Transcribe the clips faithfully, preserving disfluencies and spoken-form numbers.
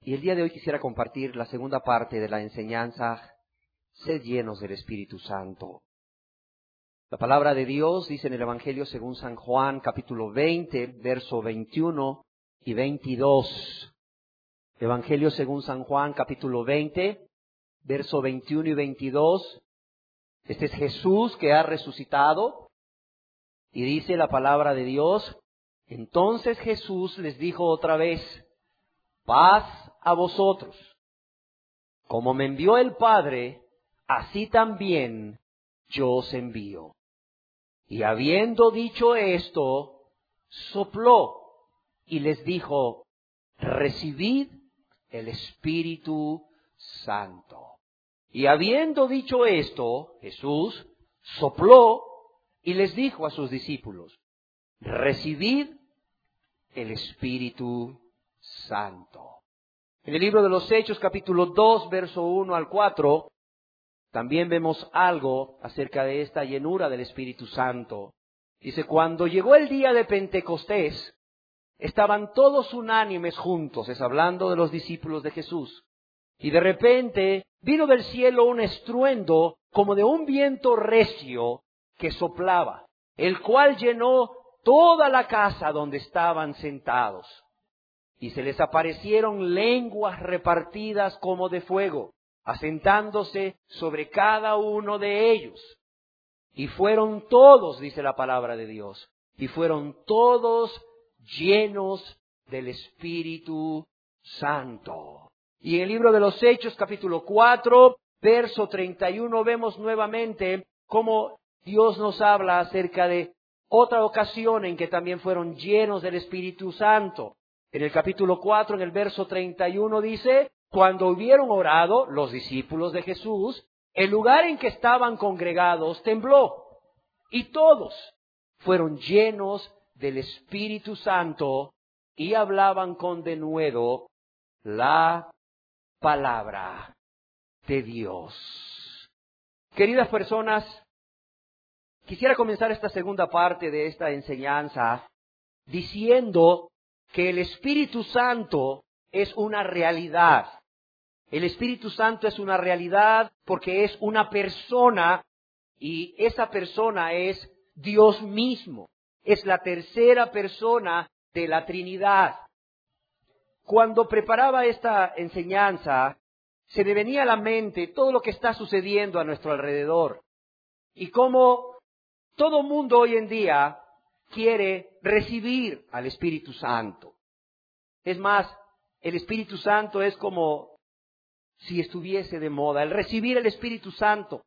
Y el día de hoy quisiera compartir la segunda parte de la enseñanza, sed llenos del Espíritu Santo. La palabra de Dios dice en el Evangelio según San Juan, capítulo veinte, verso veintiuno y veintidós. Evangelio según San Juan, capítulo veinte, verso veintiuno y veintidós. Este es Jesús que ha resucitado. Y dice la palabra de Dios: entonces Jesús les dijo otra vez: paz a vosotros. Como me envió el Padre, así también yo os envío. Y habiendo dicho esto, sopló y les dijo: recibid el Espíritu Santo. Y habiendo dicho esto, Jesús sopló y les dijo a sus discípulos: recibid el Espíritu Santo. En el libro de los Hechos, capítulo dos, verso uno al cuatro, también vemos algo acerca de esta llenura del Espíritu Santo. Dice: cuando llegó el día de Pentecostés, estaban todos unánimes juntos, es hablando de los discípulos de Jesús. Y de repente vino del cielo un estruendo como de un viento recio que soplaba, el cual llenó toda la casa donde estaban sentados. Y se les aparecieron lenguas repartidas como de fuego, asentándose sobre cada uno de ellos. Y fueron todos, dice la palabra de Dios, y fueron todos llenos del Espíritu Santo. Y en el libro de los Hechos, capítulo cuatro, verso treinta y uno, vemos nuevamente cómo Dios nos habla acerca de otra ocasión en que también fueron llenos del Espíritu Santo. En el capítulo cuatro, en el verso treinta y uno dice: cuando hubieron orado los discípulos de Jesús, el lugar en que estaban congregados tembló, y todos fueron llenos del Espíritu Santo y hablaban con denuedo la palabra de Dios. Queridas personas, quisiera comenzar esta segunda parte de esta enseñanza diciendo que el Espíritu Santo es una realidad. El Espíritu Santo es una realidad porque es una persona, y esa persona es Dios mismo. Es la tercera persona de la Trinidad. Cuando preparaba esta enseñanza, se me venía a la mente todo lo que está sucediendo a nuestro alrededor y cómo todo mundo hoy en día quiere recibir al Espíritu Santo. Es más, el Espíritu Santo es como si estuviese de moda. El recibir el Espíritu Santo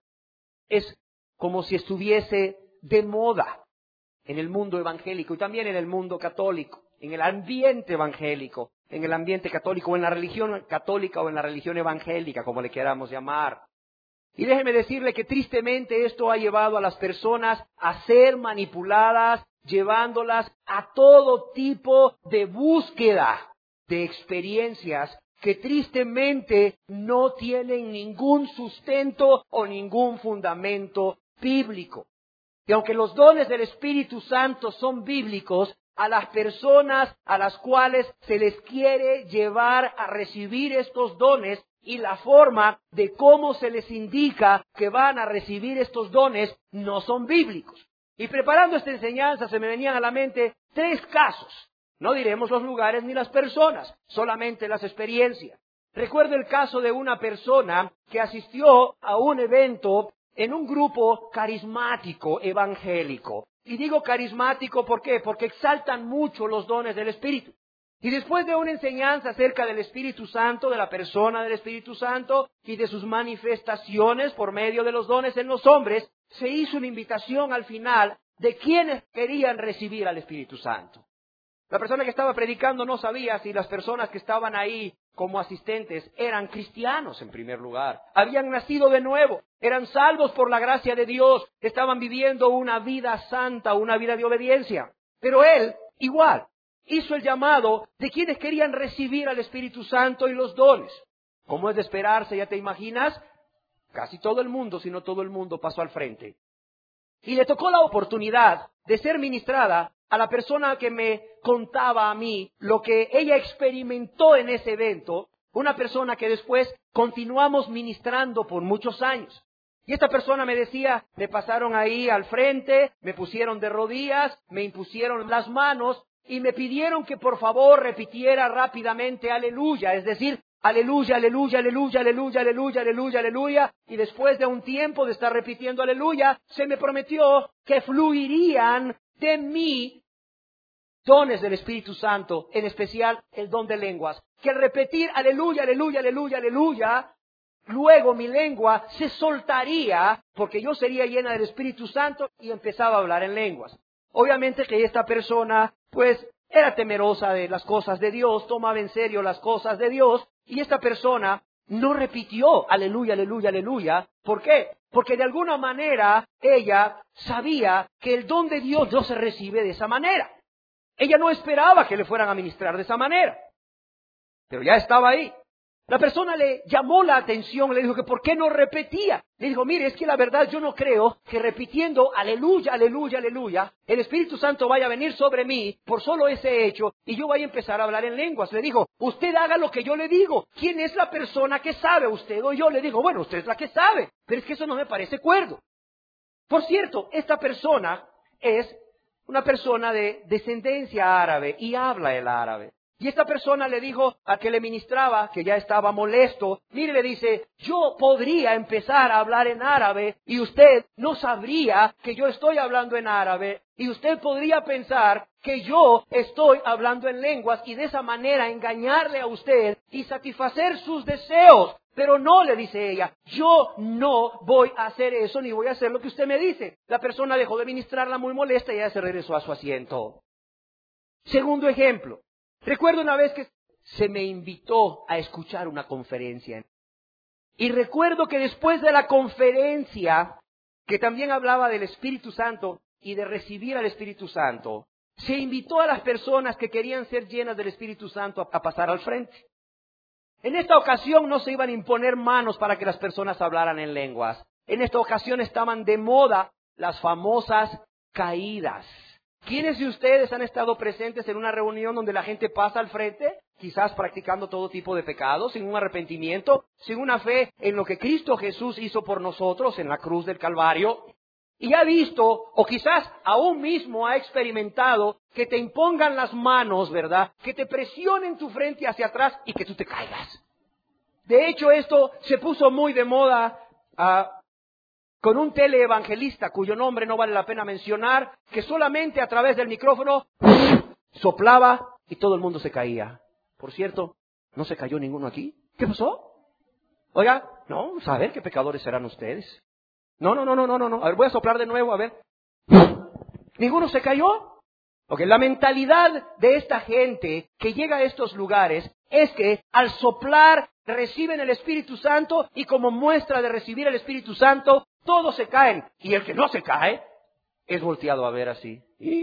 es como si estuviese de moda en el mundo evangélico y también en el mundo católico, en el ambiente evangélico, en el ambiente católico o en la religión católica o en la religión evangélica, como le queramos llamar. Y déjeme decirle que tristemente esto ha llevado a las personas a ser manipuladas, llevándolas a todo tipo de búsqueda de experiencias que tristemente no tienen ningún sustento o ningún fundamento bíblico. Y aunque los dones del Espíritu Santo son bíblicos, a las personas a las cuales se les quiere llevar a recibir estos dones y la forma de cómo se les indica que van a recibir estos dones no son bíblicos. Y preparando esta enseñanza se me venían a la mente tres casos. No diremos los lugares ni las personas, solamente las experiencias. Recuerdo el caso de una persona que asistió a un evento en un grupo carismático evangélico. Y digo carismático, ¿por qué? Porque exaltan mucho los dones del Espíritu. Y después de una enseñanza acerca del Espíritu Santo, de la persona del Espíritu Santo y de sus manifestaciones por medio de los dones en los hombres, se hizo una invitación al final de quienes querían recibir al Espíritu Santo. La persona que estaba predicando no sabía si las personas que estaban ahí como asistentes eran cristianos en primer lugar, habían nacido de nuevo, eran salvos por la gracia de Dios, estaban viviendo una vida santa, una vida de obediencia. Pero él, igual, hizo el llamado de quienes querían recibir al Espíritu Santo y los dones. ¿Cómo es de esperarse, ya te imaginas? Casi todo el mundo, si no todo el mundo, pasó al frente. Y le tocó la oportunidad de ser ministrada a la persona que me contaba a mí lo que ella experimentó en ese evento, Una persona que después continuamos ministrando por muchos años. Y esta persona me decía, me pasaron ahí al frente, me pusieron de rodillas, me impusieron las manos y me pidieron que por favor repitiera rápidamente aleluya, es decir, aleluya, aleluya, aleluya, aleluya, aleluya, aleluya, aleluya. Y después de un tiempo de estar repitiendo aleluya, se me prometió que fluirían de mí dones del Espíritu Santo, en especial el don de lenguas. Que al repetir aleluya, aleluya, aleluya, aleluya, luego mi lengua se soltaría porque yo sería llena del Espíritu Santo y empezaba a hablar en lenguas. Obviamente que esta persona, pues, era temerosa de las cosas de Dios, tomaba en serio las cosas de Dios, y esta persona no repitió aleluya, aleluya, aleluya. ¿Por qué? Porque de alguna manera ella sabía que el don de Dios no se recibe de esa manera. Ella no esperaba que le fueran a ministrar de esa manera, pero ya estaba ahí. La persona le llamó la atención, le dijo que por qué no repetía. Le dijo, mire, es que la verdad yo no creo que repitiendo aleluya, aleluya, aleluya, el Espíritu Santo vaya a venir sobre mí por solo ese hecho y yo vaya a empezar a hablar en lenguas. Le dijo, usted haga lo que yo le digo. ¿Quién es la persona que sabe? ¿Usted o yo? Le digo, bueno, usted es la que sabe, pero es que eso no me parece cuerdo. Por cierto, esta persona es una persona de descendencia árabe y habla el árabe. Y esta persona le dijo al que le ministraba, que ya estaba molesto, mire, le dice, yo podría empezar a hablar en árabe y usted no sabría que yo estoy hablando en árabe y usted podría pensar que yo estoy hablando en lenguas y de esa manera engañarle a usted y satisfacer sus deseos. Pero no, le dice ella, yo no voy a hacer eso ni voy a hacer lo que usted me dice. La persona dejó de ministrarla muy molesta y ella se regresó a su asiento. Segundo ejemplo. Recuerdo una vez que se me invitó a escuchar una conferencia. Y recuerdo que después de la conferencia, que también hablaba del Espíritu Santo y de recibir al Espíritu Santo, se invitó a las personas que querían ser llenas del Espíritu Santo a, a pasar al frente. En esta ocasión no se iban a imponer manos para que las personas hablaran en lenguas. En esta ocasión estaban de moda las famosas caídas. ¿Quiénes de ustedes han estado presentes en una reunión donde la gente pasa al frente, quizás practicando todo tipo de pecados, sin un arrepentimiento, sin una fe en lo que Cristo Jesús hizo por nosotros en la cruz del Calvario? Y ha visto, o quizás aún mismo ha experimentado, que te impongan las manos, ¿verdad? Que te presionen tu frente hacia atrás y que tú te caigas. De hecho, esto se puso muy de moda uh, con un teleevangelista cuyo nombre no vale la pena mencionar, que solamente a través del micrófono soplaba y todo el mundo se caía. Por cierto, ¿no se cayó ninguno aquí? ¿Qué pasó? Oiga, no, a ver qué pecadores serán ustedes. No, no, no, no, no, no, no. A ver, voy a soplar de nuevo, a ver. ¿Ninguno se cayó? Ok, la mentalidad de esta gente que llega a estos lugares es que al soplar reciben el Espíritu Santo y como muestra de recibir el Espíritu Santo, todos se caen. Y el que no se cae es volteado a ver así.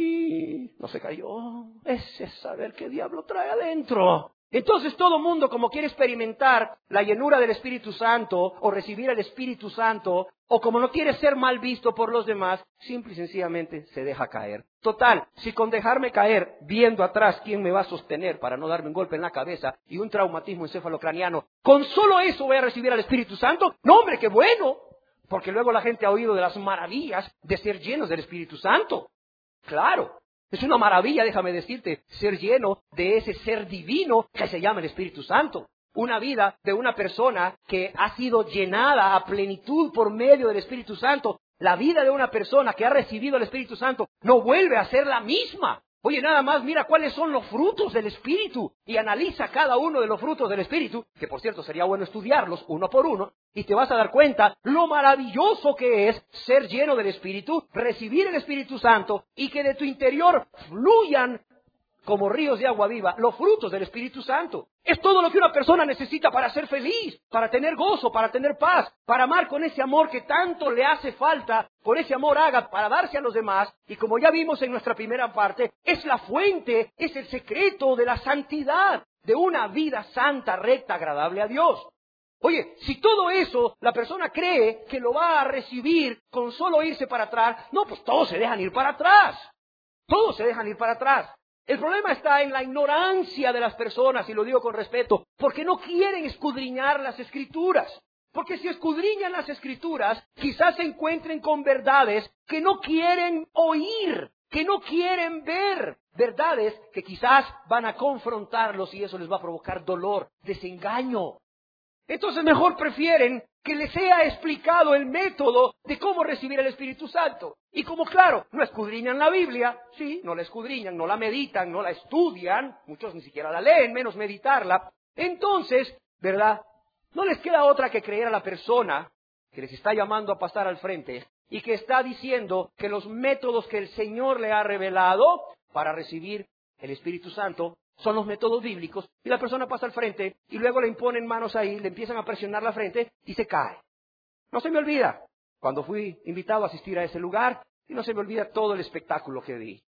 Y no se cayó. Ese es saber qué diablo trae adentro. Entonces todo mundo, como quiere experimentar la llenura del Espíritu Santo o recibir el Espíritu Santo, o como no quiere ser mal visto por los demás, simple y sencillamente se deja caer. Total, si con dejarme caer, viendo atrás quién me va a sostener para no darme un golpe en la cabeza y un traumatismo encefalocraniano, con solo eso voy a recibir al Espíritu Santo, no hombre, qué bueno, porque luego la gente ha oído de las maravillas de ser llenos del Espíritu Santo. Claro. Es una maravilla, déjame decirte, ser lleno de ese ser divino que se llama el Espíritu Santo. Una vida de una persona que ha sido llenada a plenitud por medio del Espíritu Santo. La vida de una persona que ha recibido el Espíritu Santo no vuelve a ser la misma. Oye, nada más mira cuáles son los frutos del Espíritu y analiza cada uno de los frutos del Espíritu, que por cierto sería bueno estudiarlos uno por uno, y te vas a dar cuenta lo maravilloso que es ser lleno del Espíritu, recibir el Espíritu Santo y que de tu interior fluyan como ríos de agua viva los frutos del Espíritu Santo. Es todo lo que una persona necesita para ser feliz, para tener gozo, para tener paz, para amar con ese amor que tanto le hace falta, con ese amor haga para darse a los demás. Y como ya vimos en nuestra primera parte, es la fuente, es el secreto de la santidad, de una vida santa, recta, agradable a Dios. Oye, si todo eso la persona cree que lo va a recibir con solo irse para atrás, no, pues todos se dejan ir para atrás. Todos se dejan ir para atrás. El problema está en la ignorancia de las personas, y lo digo con respeto, porque no quieren escudriñar las Escrituras. Porque si escudriñan las Escrituras, quizás se encuentren con verdades que no quieren oír, que no quieren ver. Verdades que quizás van a confrontarlos y eso les va a provocar dolor, desengaño. Entonces mejor prefieren que les sea explicado el método de cómo recibir el Espíritu Santo. Y como claro, no escudriñan la Biblia, sí, no la escudriñan, no la meditan, no la estudian, muchos ni siquiera la leen, menos meditarla. Entonces, ¿verdad? No les queda otra que creer a la persona que les está llamando a pasar al frente y que está diciendo que los métodos que el Señor le ha revelado para recibir el Espíritu Santo son los métodos bíblicos, y la persona pasa al frente y luego le imponen manos ahí, le empiezan a presionar la frente y se cae. No se me olvida cuando fui invitado a asistir a ese lugar y no se me olvida todo el espectáculo que vi.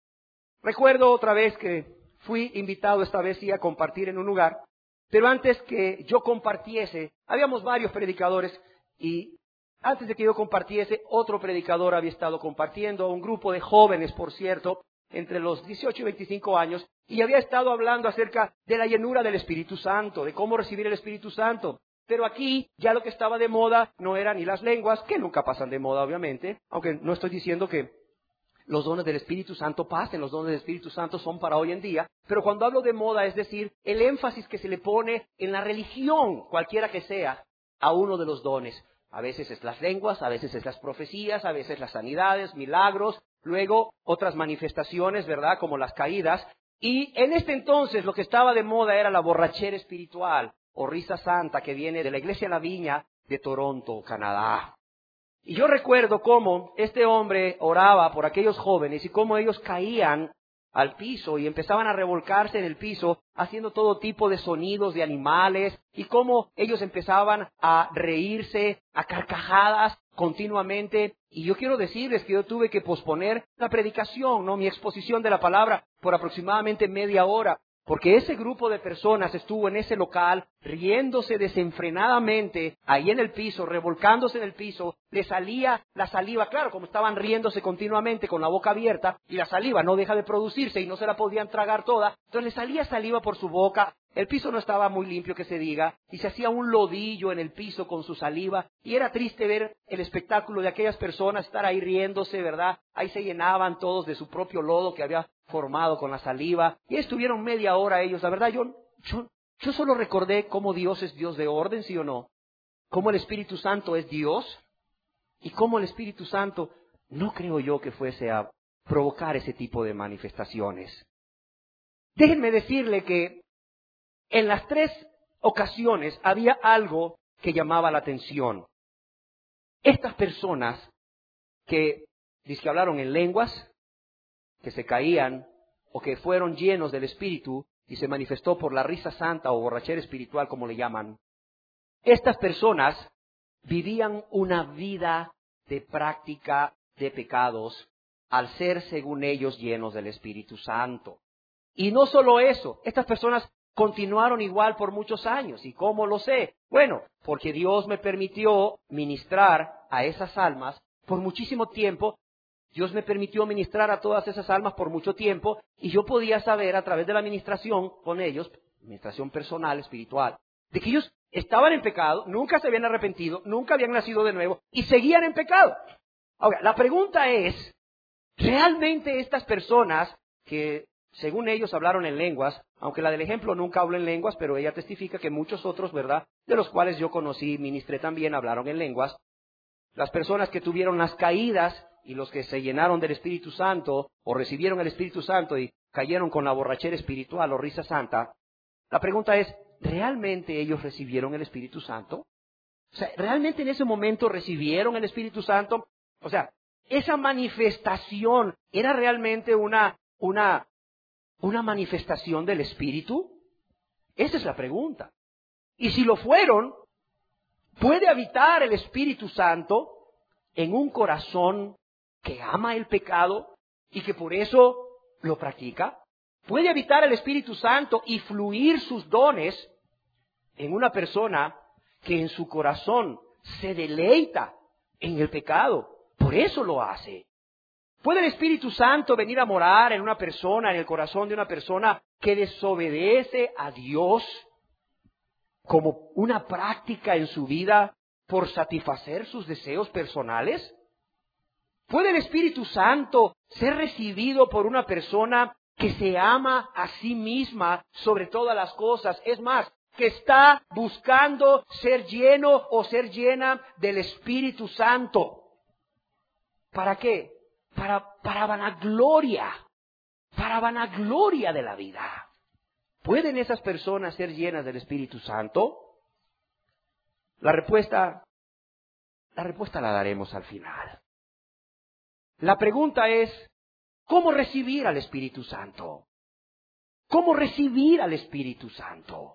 Recuerdo otra vez que fui invitado esta vez sí a compartir en un lugar, pero antes que yo compartiese, habíamos varios predicadores y antes de que yo compartiese, otro predicador había estado compartiendo, un grupo de jóvenes, por cierto, entre los dieciocho y veinticinco años, y había estado hablando acerca de la llenura del Espíritu Santo, de cómo recibir el Espíritu Santo. Pero aquí ya lo que estaba de moda no eran ni las lenguas, que nunca pasan de moda obviamente, aunque no estoy diciendo que los dones del Espíritu Santo pasen, los dones del Espíritu Santo son para hoy en día, pero cuando hablo de moda es decir, el énfasis que se le pone en la religión, cualquiera que sea, a uno de los dones. A veces es las lenguas, a veces es las profecías, a veces las sanidades, milagros, luego otras manifestaciones, ¿verdad?, como las caídas. Y en este entonces lo que estaba de moda era la borrachera espiritual o risa santa que viene de la Iglesia La Viña de Toronto, Canadá. Y yo recuerdo cómo este hombre oraba por aquellos jóvenes y cómo ellos caían al piso y empezaban a revolcarse en el piso haciendo todo tipo de sonidos de animales y cómo ellos empezaban a reírse a carcajadas continuamente. Y yo quiero decirles que yo tuve que posponer la predicación, no mi exposición de la palabra por aproximadamente media hora, porque ese grupo de personas estuvo en ese local riéndose desenfrenadamente ahí en el piso, revolcándose en el piso, le salía la saliva, claro, como estaban riéndose continuamente con la boca abierta y la saliva no deja de producirse y no se la podían tragar toda, entonces le salía saliva por su boca. El piso no estaba muy limpio que se diga, y se hacía un lodillo en el piso con su saliva, y era triste ver el espectáculo de aquellas personas estar ahí riéndose, ¿verdad? Ahí se llenaban todos de su propio lodo que había formado con la saliva, y estuvieron media hora ellos. La verdad, yo, yo, yo solo recordé cómo Dios es Dios de orden, ¿sí o no? Cómo el Espíritu Santo es Dios, y cómo el Espíritu Santo no creo yo que fuese a provocar ese tipo de manifestaciones. Déjenme decirle que en las tres ocasiones había algo que llamaba la atención. Estas personas que dice que hablaron en lenguas, que se caían o que fueron llenos del Espíritu y se manifestó por la risa santa o borrachera espiritual, como le llaman, estas personas vivían una vida de práctica de pecados al ser, según ellos, llenos del Espíritu Santo. Y no solo eso, estas personas continuaron igual por muchos años. ¿Y cómo lo sé? Bueno, porque Dios me permitió ministrar a esas almas por muchísimo tiempo. Dios me permitió ministrar a todas esas almas por mucho tiempo y yo podía saber a través de la administración con ellos, administración personal, espiritual, de que ellos estaban en pecado, nunca se habían arrepentido, nunca habían nacido de nuevo y seguían en pecado. Ahora, la pregunta es, ¿realmente estas personas que según ellos hablaron en lenguas, aunque la del ejemplo nunca habló en lenguas, pero ella testifica que muchos otros, ¿verdad?, de los cuales yo conocí y ministré también, hablaron en lenguas. Las personas que tuvieron las caídas y los que se llenaron del Espíritu Santo o recibieron el Espíritu Santo y cayeron con la borrachera espiritual o risa santa, la pregunta es, ¿realmente ellos recibieron el Espíritu Santo? O sea, ¿realmente en ese momento recibieron el Espíritu Santo? O sea, esa manifestación era realmente una, una, una manifestación del Espíritu. Esa es la pregunta. Y si lo fueron, ¿puede habitar el Espíritu Santo en un corazón que ama el pecado y que por eso lo practica? ¿Puede habitar el Espíritu Santo y fluir sus dones en una persona que en su corazón se deleita en el pecado? Por eso lo hace. ¿Puede el Espíritu Santo venir a morar en una persona, en el corazón de una persona que desobedece a Dios como una práctica en su vida por satisfacer sus deseos personales? ¿Puede el Espíritu Santo ser recibido por una persona que se ama a sí misma sobre todas las cosas? Es más, que está buscando ser lleno o ser llena del Espíritu Santo. ¿Para qué? Para, para vanagloria, para vanagloria de la vida. ¿Pueden esas personas ser llenas del Espíritu Santo? La respuesta, la respuesta la daremos al final. La pregunta es, ¿cómo recibir al Espíritu Santo? ¿Cómo recibir al Espíritu Santo?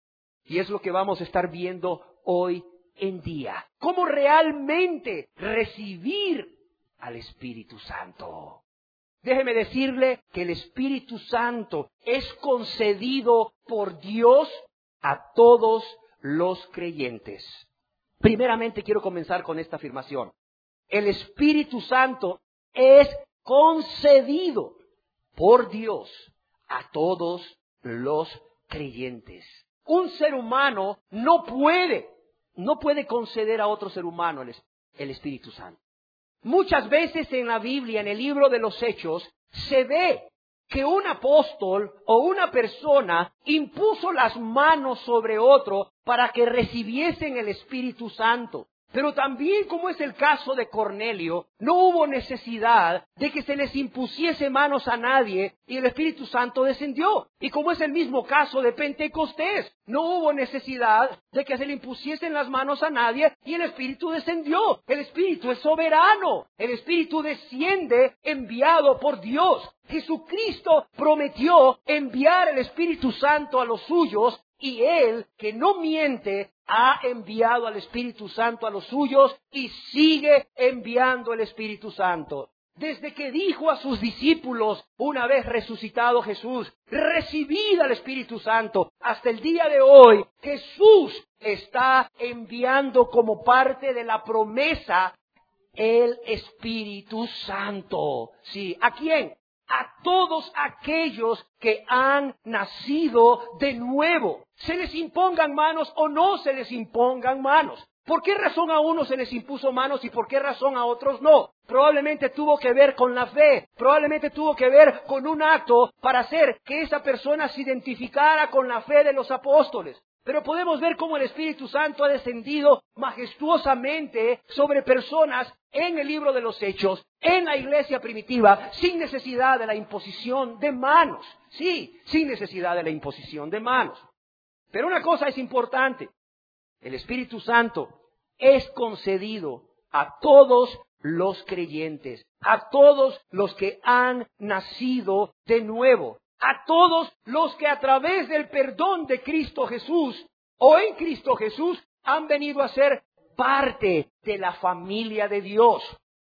Y es lo que vamos a estar viendo hoy en día. ¿Cómo realmente recibir al Espíritu Santo? Déjeme decirle que el Espíritu Santo es concedido por Dios a todos los creyentes. Primeramente quiero comenzar con esta afirmación. El Espíritu Santo es concedido por Dios a todos los creyentes. Un ser humano no puede, no puede conceder a otro ser humano el, el Espíritu Santo. Muchas veces en la Biblia, en el libro de los Hechos, se ve que un apóstol o una persona impuso las manos sobre otro para que recibiesen el Espíritu Santo. Pero también, como es el caso de Cornelio, no hubo necesidad de que se les impusiese manos a nadie y el Espíritu Santo descendió. Y como es el mismo caso de Pentecostés, no hubo necesidad de que se le impusiesen las manos a nadie y el Espíritu descendió. El Espíritu es soberano. El Espíritu desciende enviado por Dios. Jesucristo prometió enviar el Espíritu Santo a los suyos y Él, que no miente, ha enviado al Espíritu Santo a los suyos y sigue enviando el Espíritu Santo. Desde que dijo a sus discípulos, una vez resucitado Jesús, recibid al Espíritu Santo, hasta el día de hoy, Jesús está enviando como parte de la promesa el Espíritu Santo. Sí, ¿a quién? A todos aquellos que han nacido de nuevo. Se les impongan manos o no se les impongan manos. ¿Por qué razón a unos se les impuso manos y por qué razón a otros no? Probablemente tuvo que ver con la fe, probablemente tuvo que ver con un acto para hacer que esa persona se identificara con la fe de los apóstoles. Pero podemos ver cómo el Espíritu Santo ha descendido majestuosamente sobre personas en el libro de los Hechos, en la iglesia primitiva, sin necesidad de la imposición de manos. Sí, sin necesidad de la imposición de manos. Pero una cosa es importante. El Espíritu Santo es concedido a todos los creyentes, a todos los que han nacido de nuevo, a todos los que a través del perdón de Cristo Jesús o en Cristo Jesús han venido a ser parte de la familia de Dios.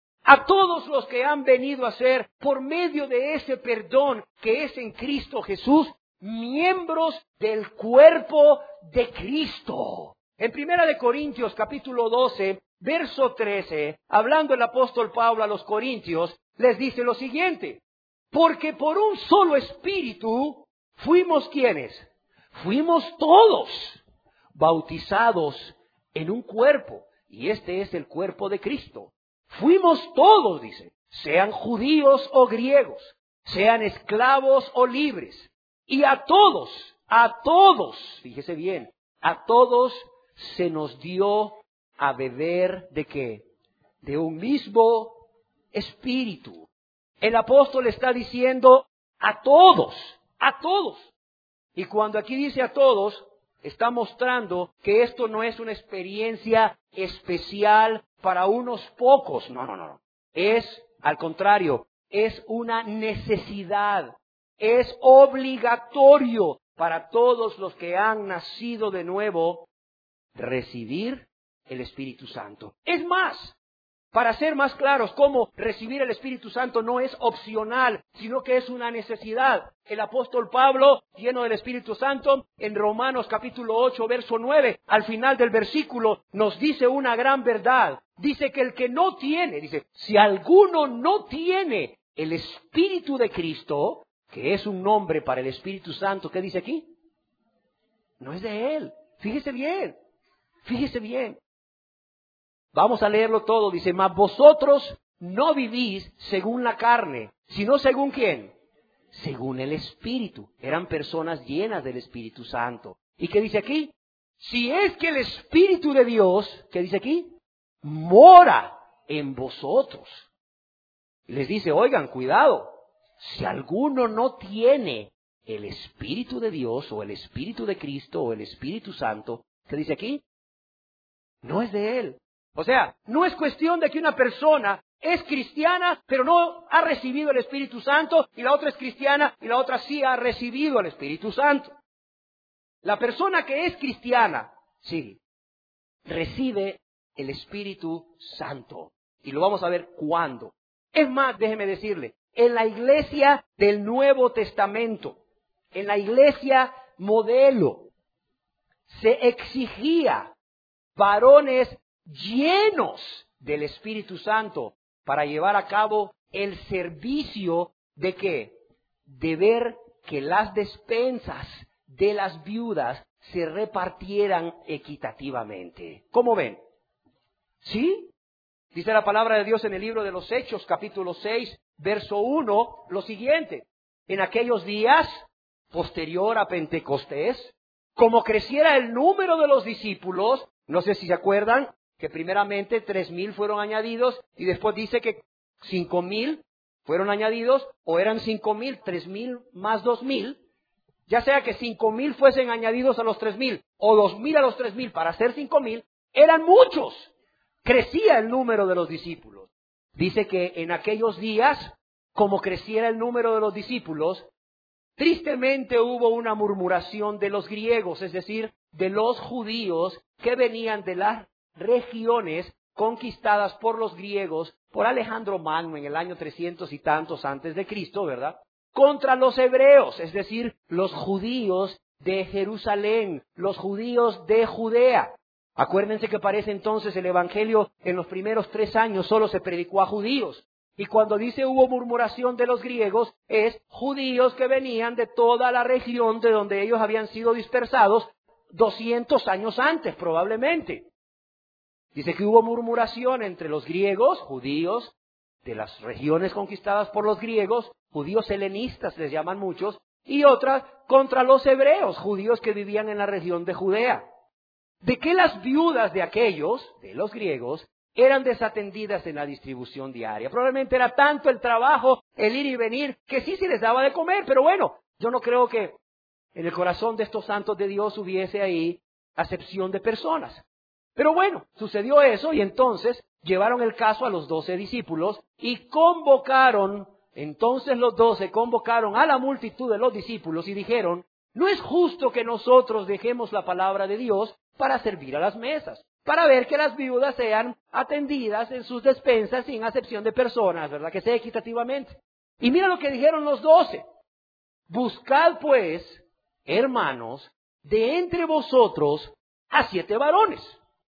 A todos los que han venido a ser, por medio de ese perdón que es en Cristo Jesús, miembros del cuerpo de Cristo. En Primera de Corintios, capítulo doce, verso trece, hablando el apóstol Pablo a los corintios, les dice lo siguiente: porque por un solo espíritu fuimos ¿quiénes? Fuimos todos bautizados en un cuerpo, y este es el cuerpo de Cristo. Fuimos todos, dice, sean judíos o griegos, sean esclavos o libres, y a todos, a todos, fíjese bien, a todos se nos dio a beber ¿de qué? De un mismo espíritu. El apóstol está diciendo a todos, a todos. Y cuando aquí dice a todos, está mostrando que esto no es una experiencia especial para unos pocos. No, no, no. Es, al contrario, es una necesidad. Es obligatorio para todos los que han nacido de nuevo recibir el Espíritu Santo. Es más, Para ser más claros, cómo recibir el Espíritu Santo no es opcional, sino que es una necesidad. El apóstol Pablo, lleno del Espíritu Santo, en Romanos capítulo ocho, verso nueve, al final del versículo, nos dice una gran verdad. Dice que el que no tiene, dice, si alguno no tiene el Espíritu de Cristo, que es un nombre para el Espíritu Santo, ¿qué dice aquí? No es de él. Fíjese bien, fíjese bien. Vamos a leerlo todo. Dice, mas vosotros no vivís según la carne, sino según ¿quién? Según el Espíritu. Eran personas llenas del Espíritu Santo. ¿Y qué dice aquí? Si es que el Espíritu de Dios, ¿qué dice aquí? Mora en vosotros. Y les dice, oigan, cuidado. Si alguno no tiene el Espíritu de Dios, o el Espíritu de Cristo, o el Espíritu Santo, ¿qué dice aquí? No es de él. O sea, no es cuestión de que una persona es cristiana, pero no ha recibido el Espíritu Santo, y la otra es cristiana, y la otra sí ha recibido el Espíritu Santo. La persona que es cristiana, sí, recibe el Espíritu Santo. Y lo vamos a ver cuándo. Es más, déjeme decirle, en la iglesia del Nuevo Testamento, en la iglesia modelo, se exigía varones llenos del Espíritu Santo para llevar a cabo el servicio de qué? De ver que las despensas de las viudas se repartieran equitativamente. ¿Cómo ven? ¿Sí? Dice la palabra de Dios en el libro de los Hechos, capítulo seis, verso uno, lo siguiente. En aquellos días, posterior a Pentecostés, como creciera el número de los discípulos, no sé si se acuerdan, que primeramente tres mil fueron añadidos, y después dice que cinco mil fueron añadidos, o eran cinco mil, tres mil más dos mil, ya sea que cinco mil fuesen añadidos a los tres mil, o dos mil a los tres mil para hacer cinco mil, eran muchos. Crecía el número de los discípulos. Dice que en aquellos días, como creciera el número de los discípulos, tristemente hubo una murmuración de los griegos, es decir, de los judíos que venían de las regiones conquistadas por los griegos, por Alejandro Magno en el año trescientos y tantos antes de Cristo, ¿verdad? Contra los hebreos, es decir, los judíos de Jerusalén, los judíos de Judea. Acuérdense que parece entonces el Evangelio en los primeros tres años solo se predicó a judíos. Y cuando dice hubo murmuración de los griegos, es judíos que venían de toda la región de donde ellos habían sido dispersados doscientos años antes, probablemente. Dice que hubo murmuración entre los griegos, judíos, de las regiones conquistadas por los griegos, judíos helenistas les llaman muchos, y otras contra los hebreos, judíos que vivían en la región de Judea. De que las viudas de aquellos, de los griegos, eran desatendidas en la distribución diaria. Probablemente era tanto el trabajo, el ir y venir, que sí se les daba de comer, pero bueno, yo no creo que en el corazón de estos santos de Dios hubiese ahí acepción de personas. Pero bueno, sucedió eso y entonces llevaron el caso a los doce discípulos y convocaron, entonces los doce convocaron a la multitud de los discípulos y dijeron, no es justo que nosotros dejemos la palabra de Dios para servir a las mesas, para ver que las viudas sean atendidas en sus despensas sin acepción de personas, ¿verdad? Que sea equitativamente. Y mira lo que dijeron los doce. Buscad pues, hermanos, de entre vosotros a siete varones,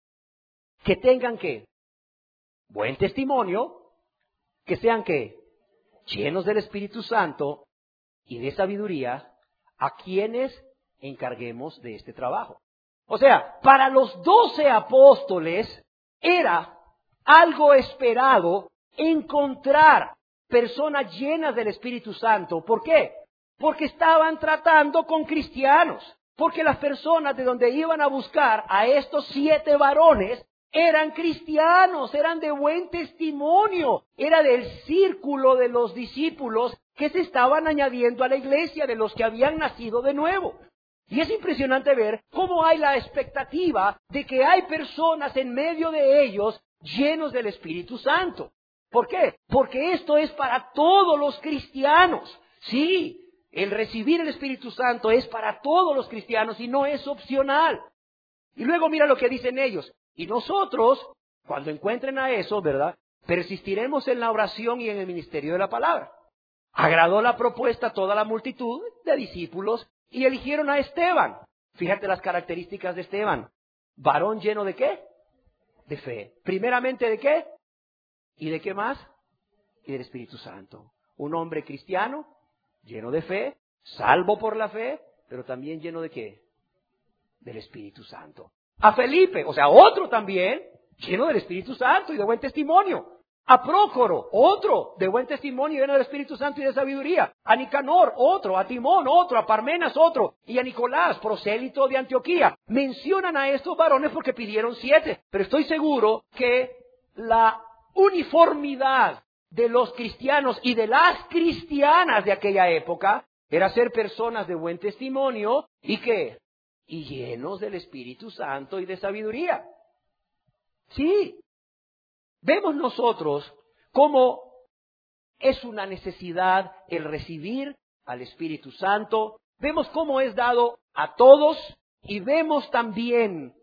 que tengan ¿qué? Buen testimonio, que sean ¿qué? Llenos del Espíritu Santo y de sabiduría, a quienes encarguemos de este trabajo. O sea, para los doce apóstoles era algo esperado encontrar personas llenas del Espíritu Santo. ¿Por qué? Porque estaban tratando con cristianos. Porque las personas de donde iban a buscar a estos siete varones eran cristianos, eran de buen testimonio, era del círculo de los discípulos que se estaban añadiendo a la iglesia, de los que habían nacido de nuevo. Y es impresionante ver cómo hay la expectativa de que hay personas en medio de ellos llenos del Espíritu Santo. ¿Por qué? Porque esto es para todos los cristianos. Sí, el recibir el Espíritu Santo es para todos los cristianos y no es opcional. Y luego mira lo que dicen ellos. Y nosotros, cuando encuentren a eso, ¿verdad? persistiremos en la oración y en el ministerio de la palabra. Agradó la propuesta a toda la multitud de discípulos y eligieron a Esteban. Fíjate las características de Esteban. Varón lleno de ¿qué? De fe. Primeramente, ¿de qué? ¿Y de qué más? Y del Espíritu Santo. Un hombre cristiano, lleno de fe, salvo por la fe, pero también lleno de ¿qué? Del Espíritu Santo. A Felipe, o sea, otro también, lleno del Espíritu Santo y de buen testimonio. A Prócoro, otro, de buen testimonio y lleno del Espíritu Santo y de sabiduría. A Nicanor, otro. A Timón, otro. A Parmenas, otro. Y a Nicolás, prosélito de Antioquía. Mencionan a estos varones porque pidieron siete. Pero estoy seguro que la uniformidad de los cristianos y de las cristianas de aquella época era ser personas de buen testimonio y ¿qué? Y llenos del Espíritu Santo y de sabiduría. Sí. Vemos nosotros cómo es una necesidad el recibir al Espíritu Santo. Vemos cómo es dado a todos y vemos también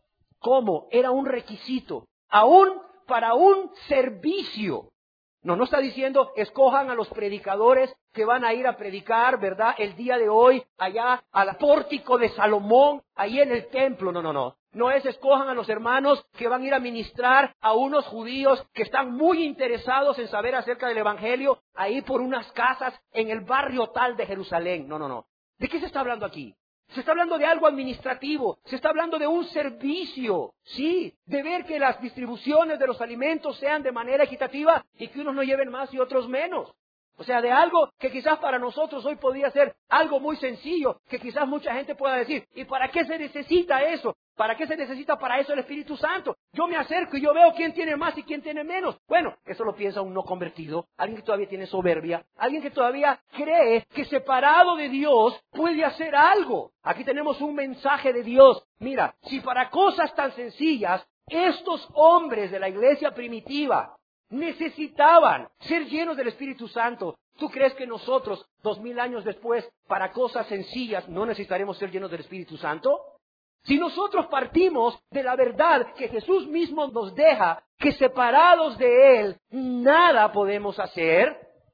cómo era un requisito, aún para un servicio. No, no está diciendo escojan a los predicadores que van a ir a predicar, ¿verdad? El día de hoy allá al pórtico de Salomón, ahí en el templo. No, no, no. No es escojan a los hermanos que van a ir a ministrar a unos judíos que están muy interesados en saber acerca del Evangelio ahí por unas casas en el barrio tal de Jerusalén. No, no, no. ¿De qué se está hablando aquí? Se está hablando de algo administrativo, se está hablando de un servicio, sí, de ver que las distribuciones de los alimentos sean de manera equitativa y que unos no lleven más y otros menos. O sea, de algo que quizás para nosotros hoy podría ser algo muy sencillo, que quizás mucha gente pueda decir, ¿y para qué se necesita eso? ¿Para qué se necesita para eso el Espíritu Santo? Yo me acerco y yo veo quién tiene más y quién tiene menos. Bueno, eso lo piensa un no convertido, alguien que todavía tiene soberbia, alguien que todavía cree que separado de Dios puede hacer algo. Aquí tenemos un mensaje de Dios. Mira, si para cosas tan sencillas, estos hombres de la iglesia primitiva necesitaban ser llenos del Espíritu Santo, ¿tú crees que nosotros, dos mil años después, para cosas sencillas, no necesitaremos ser llenos del Espíritu Santo? Si nosotros partimos de la verdad que Jesús mismo nos deja, que separados de Él, nada podemos hacer,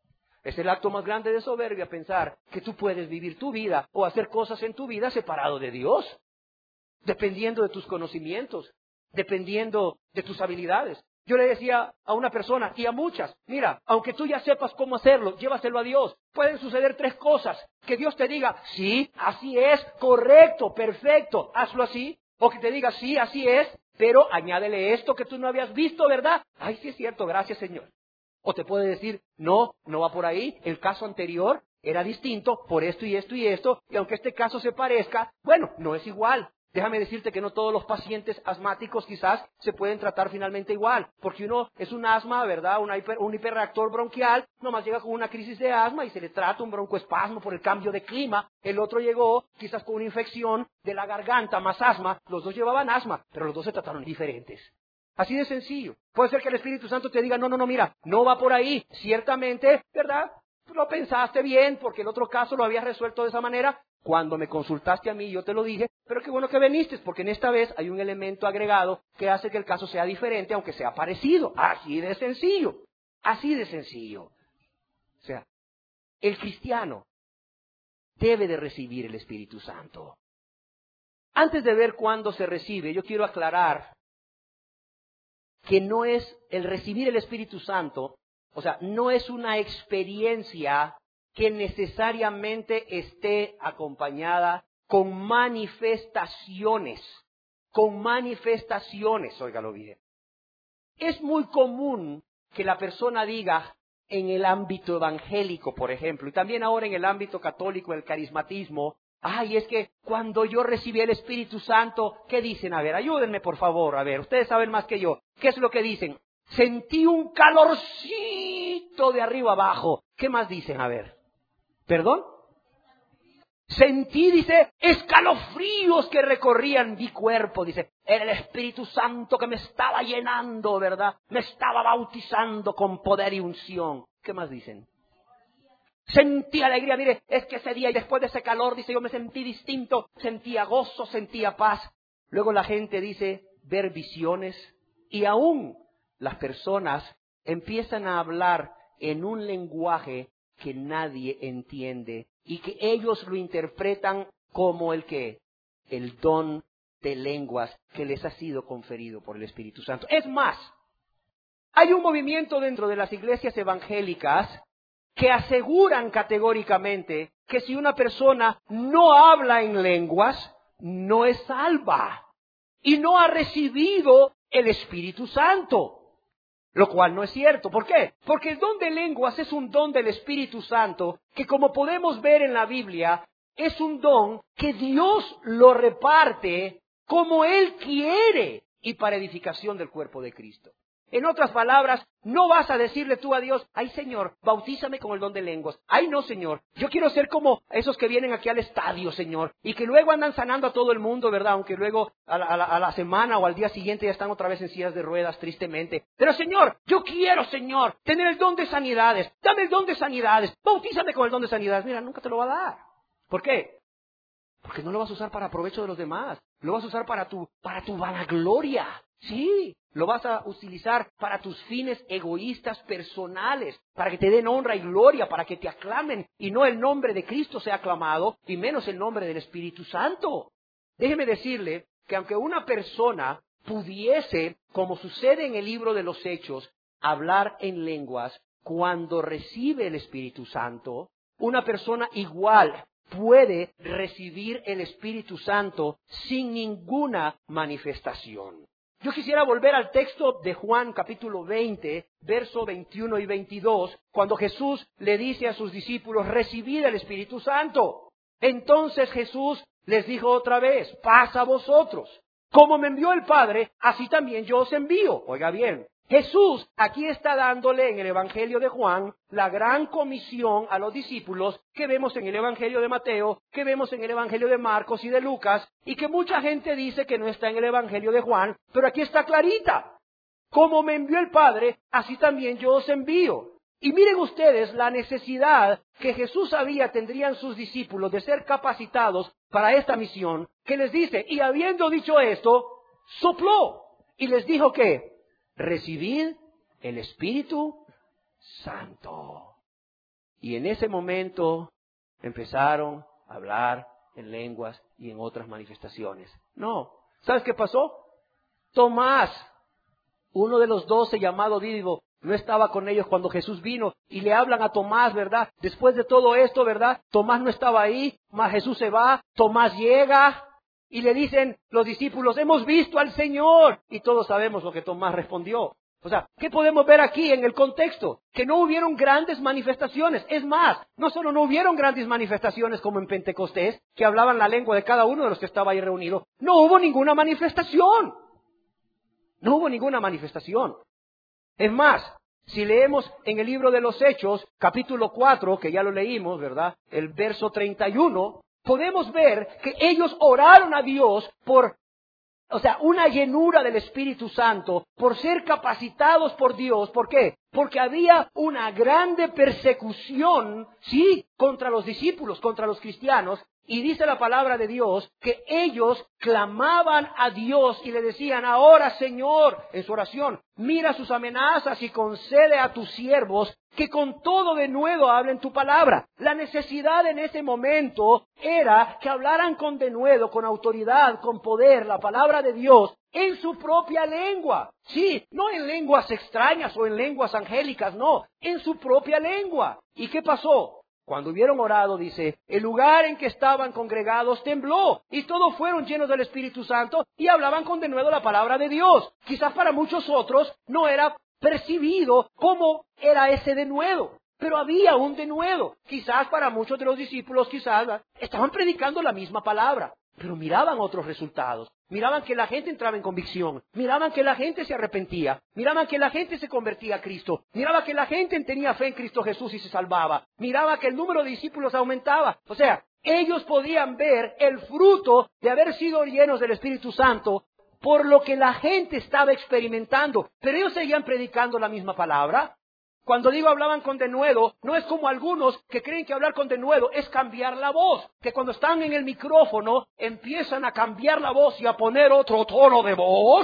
es el acto más grande de soberbia pensar que tú puedes vivir tu vida o hacer cosas en tu vida separado de Dios, dependiendo de tus conocimientos, dependiendo de tus habilidades. Yo le decía a una persona y a muchas, mira, aunque tú ya sepas cómo hacerlo, llévaselo a Dios. Pueden suceder tres cosas. Que Dios te diga, sí, así es, correcto, perfecto, hazlo así. O que te diga, sí, así es, pero añádele esto que tú no habías visto, ¿verdad? Ay, sí es cierto, gracias Señor. O te puede decir, no, no va por ahí, el caso anterior era distinto por esto y esto y esto, y aunque este caso se parezca, bueno, no es igual. Déjame decirte que no todos los pacientes asmáticos quizás se pueden tratar finalmente igual, porque uno es un asma, ¿verdad? Una hiper, un hiperreactor bronquial, nomás llega con una crisis de asma y se le trata un broncoespasmo por el cambio de clima. El otro llegó quizás con una infección de la garganta más asma. Los dos llevaban asma, pero los dos se trataron diferentes. Así de sencillo. Puede ser que el Espíritu Santo te diga, no, no, no, mira, no va por ahí. Ciertamente, ¿verdad? Lo pensaste bien, porque el otro caso lo habías resuelto de esa manera. Cuando me consultaste a mí, yo te lo dije, pero qué bueno que viniste, porque en esta vez hay un elemento agregado que hace que el caso sea diferente, aunque sea parecido. Así de sencillo. Así de sencillo. O sea, el cristiano debe de recibir el Espíritu Santo. Antes de ver cuándo se recibe, yo quiero aclarar que no es el recibir el Espíritu Santo, o sea, no es una experiencia que necesariamente esté acompañada con manifestaciones, con manifestaciones, óigalo bien. Es muy común que la persona diga en el ámbito evangélico, por ejemplo, y también ahora en el ámbito católico, el carismatismo, ay, es que cuando yo recibí el Espíritu Santo, ¿qué dicen? A ver, ayúdenme por favor, a ver, ustedes saben más que yo. ¿Qué es lo que dicen? Sentí un calorcito de arriba abajo. ¿Qué más dicen? A ver. ¿Perdón? Sentí, dice, escalofríos que recorrían mi cuerpo, dice, era el Espíritu Santo que me estaba llenando, ¿verdad? Me estaba bautizando con poder y unción. ¿Qué más dicen? Sentí alegría, mire, es que ese día y después de ese calor, dice, yo me sentí distinto, sentía gozo, sentía paz. Luego la gente dice, ver visiones, y aún las personas empiezan a hablar en un lenguaje que nadie entiende y que ellos lo interpretan como el que, el don de lenguas que les ha sido conferido por el Espíritu Santo. Es más, hay un movimiento dentro de las iglesias evangélicas que aseguran categóricamente que si una persona no habla en lenguas, no es salva y no ha recibido el Espíritu Santo. Lo cual no es cierto. ¿Por qué? Porque el don de lenguas es un don del Espíritu Santo que, como podemos ver en la Biblia, es un don que Dios lo reparte como Él quiere y para edificación del cuerpo de Cristo. En otras palabras, no vas a decirle tú a Dios, ay Señor, bautízame con el don de lenguas. Ay no, Señor, yo quiero ser como esos que vienen aquí al estadio, Señor, y que luego andan sanando a todo el mundo, ¿verdad? Aunque luego a la, a la, a la semana o al día siguiente ya están otra vez en sillas de ruedas, tristemente. Pero Señor, yo quiero, Señor, tener el don de sanidades. Dame el don de sanidades. Bautízame con el don de sanidades. Mira, nunca te lo va a dar. ¿Por qué? Porque no lo vas a usar para provecho de los demás. Lo vas a usar para tu, para tu vanagloria. Sí, lo vas a utilizar para tus fines egoístas personales, para que te den honra y gloria, para que te aclamen y no el nombre de Cristo sea aclamado y menos el nombre del Espíritu Santo. Déjeme decirle que aunque una persona pudiese, como sucede en el libro de los Hechos, hablar en lenguas cuando recibe el Espíritu Santo, una persona igual puede recibir el Espíritu Santo sin ninguna manifestación. Yo quisiera volver al texto de Juan capítulo veinte, verso veintiuno y veintidós, cuando Jesús le dice a sus discípulos, recibid el Espíritu Santo. Entonces Jesús les dijo otra vez, paz a vosotros. Como me envió el Padre, así también yo os envío. Oiga bien, Jesús aquí está dándole en el Evangelio de Juan la gran comisión a los discípulos que vemos en el Evangelio de Mateo, que vemos en el Evangelio de Marcos y de Lucas, y que mucha gente dice que no está en el Evangelio de Juan, pero aquí está clarita. Como me envió el Padre, así también yo os envío. Y miren ustedes la necesidad que Jesús sabía tendrían sus discípulos de ser capacitados para esta misión, que les dice, y habiendo dicho esto, sopló, y les dijo que, recibid el Espíritu Santo. Y en ese momento empezaron a hablar en lenguas y en otras manifestaciones. No, ¿sabes qué pasó? Tomás, uno de los doce llamado Dídimo, no estaba con ellos cuando Jesús vino y le hablan a Tomás, ¿verdad? Después de todo esto, ¿verdad? Tomás no estaba ahí, mas Jesús se va, Tomás llega. Y le dicen los discípulos, hemos visto al Señor. Y todos sabemos lo que Tomás respondió. O sea, ¿qué podemos ver aquí en el contexto? Que no hubieron grandes manifestaciones. Es más, no solo no hubieron grandes manifestaciones como en Pentecostés, que hablaban la lengua de cada uno de los que estaba ahí reunido. No hubo ninguna manifestación. No hubo ninguna manifestación. Es más, si leemos en el libro de los Hechos, capítulo cuatro, que ya lo leímos, ¿verdad? El verso treinta y uno, podemos ver que ellos oraron a Dios por, o sea, una llenura del Espíritu Santo, por ser capacitados por Dios. ¿Por qué? Porque había una grande persecución, sí, contra los discípulos, contra los cristianos. Y dice la palabra de Dios que ellos clamaban a Dios y le decían, ahora Señor, en su oración, mira sus amenazas y concede a tus siervos que con todo denuedo hablen tu palabra. La necesidad en ese momento era que hablaran con denuedo, con autoridad, con poder, la palabra de Dios en su propia lengua. Sí, no en lenguas extrañas o en lenguas angélicas, no, en su propia lengua. ¿Y qué pasó? Cuando hubieron orado, dice, el lugar en que estaban congregados tembló y todos fueron llenos del Espíritu Santo y hablaban con denuedo la palabra de Dios. Quizás para muchos otros no era percibido cómo era ese denuedo, pero había un denuedo. Quizás para muchos de los discípulos, quizás estaban predicando la misma palabra, pero miraban otros resultados. Miraban que la gente entraba en convicción, miraban que la gente se arrepentía, miraban que la gente se convertía a Cristo, miraban que la gente tenía fe en Cristo Jesús y se salvaba, miraban que el número de discípulos aumentaba. O sea, ellos podían ver el fruto de haber sido llenos del Espíritu Santo por lo que la gente estaba experimentando, pero ellos seguían predicando la misma palabra. Cuando digo hablaban con denuedo, no es como algunos que creen que hablar con denuedo es cambiar la voz, que cuando están en el micrófono empiezan a cambiar la voz y a poner otro tono de voz.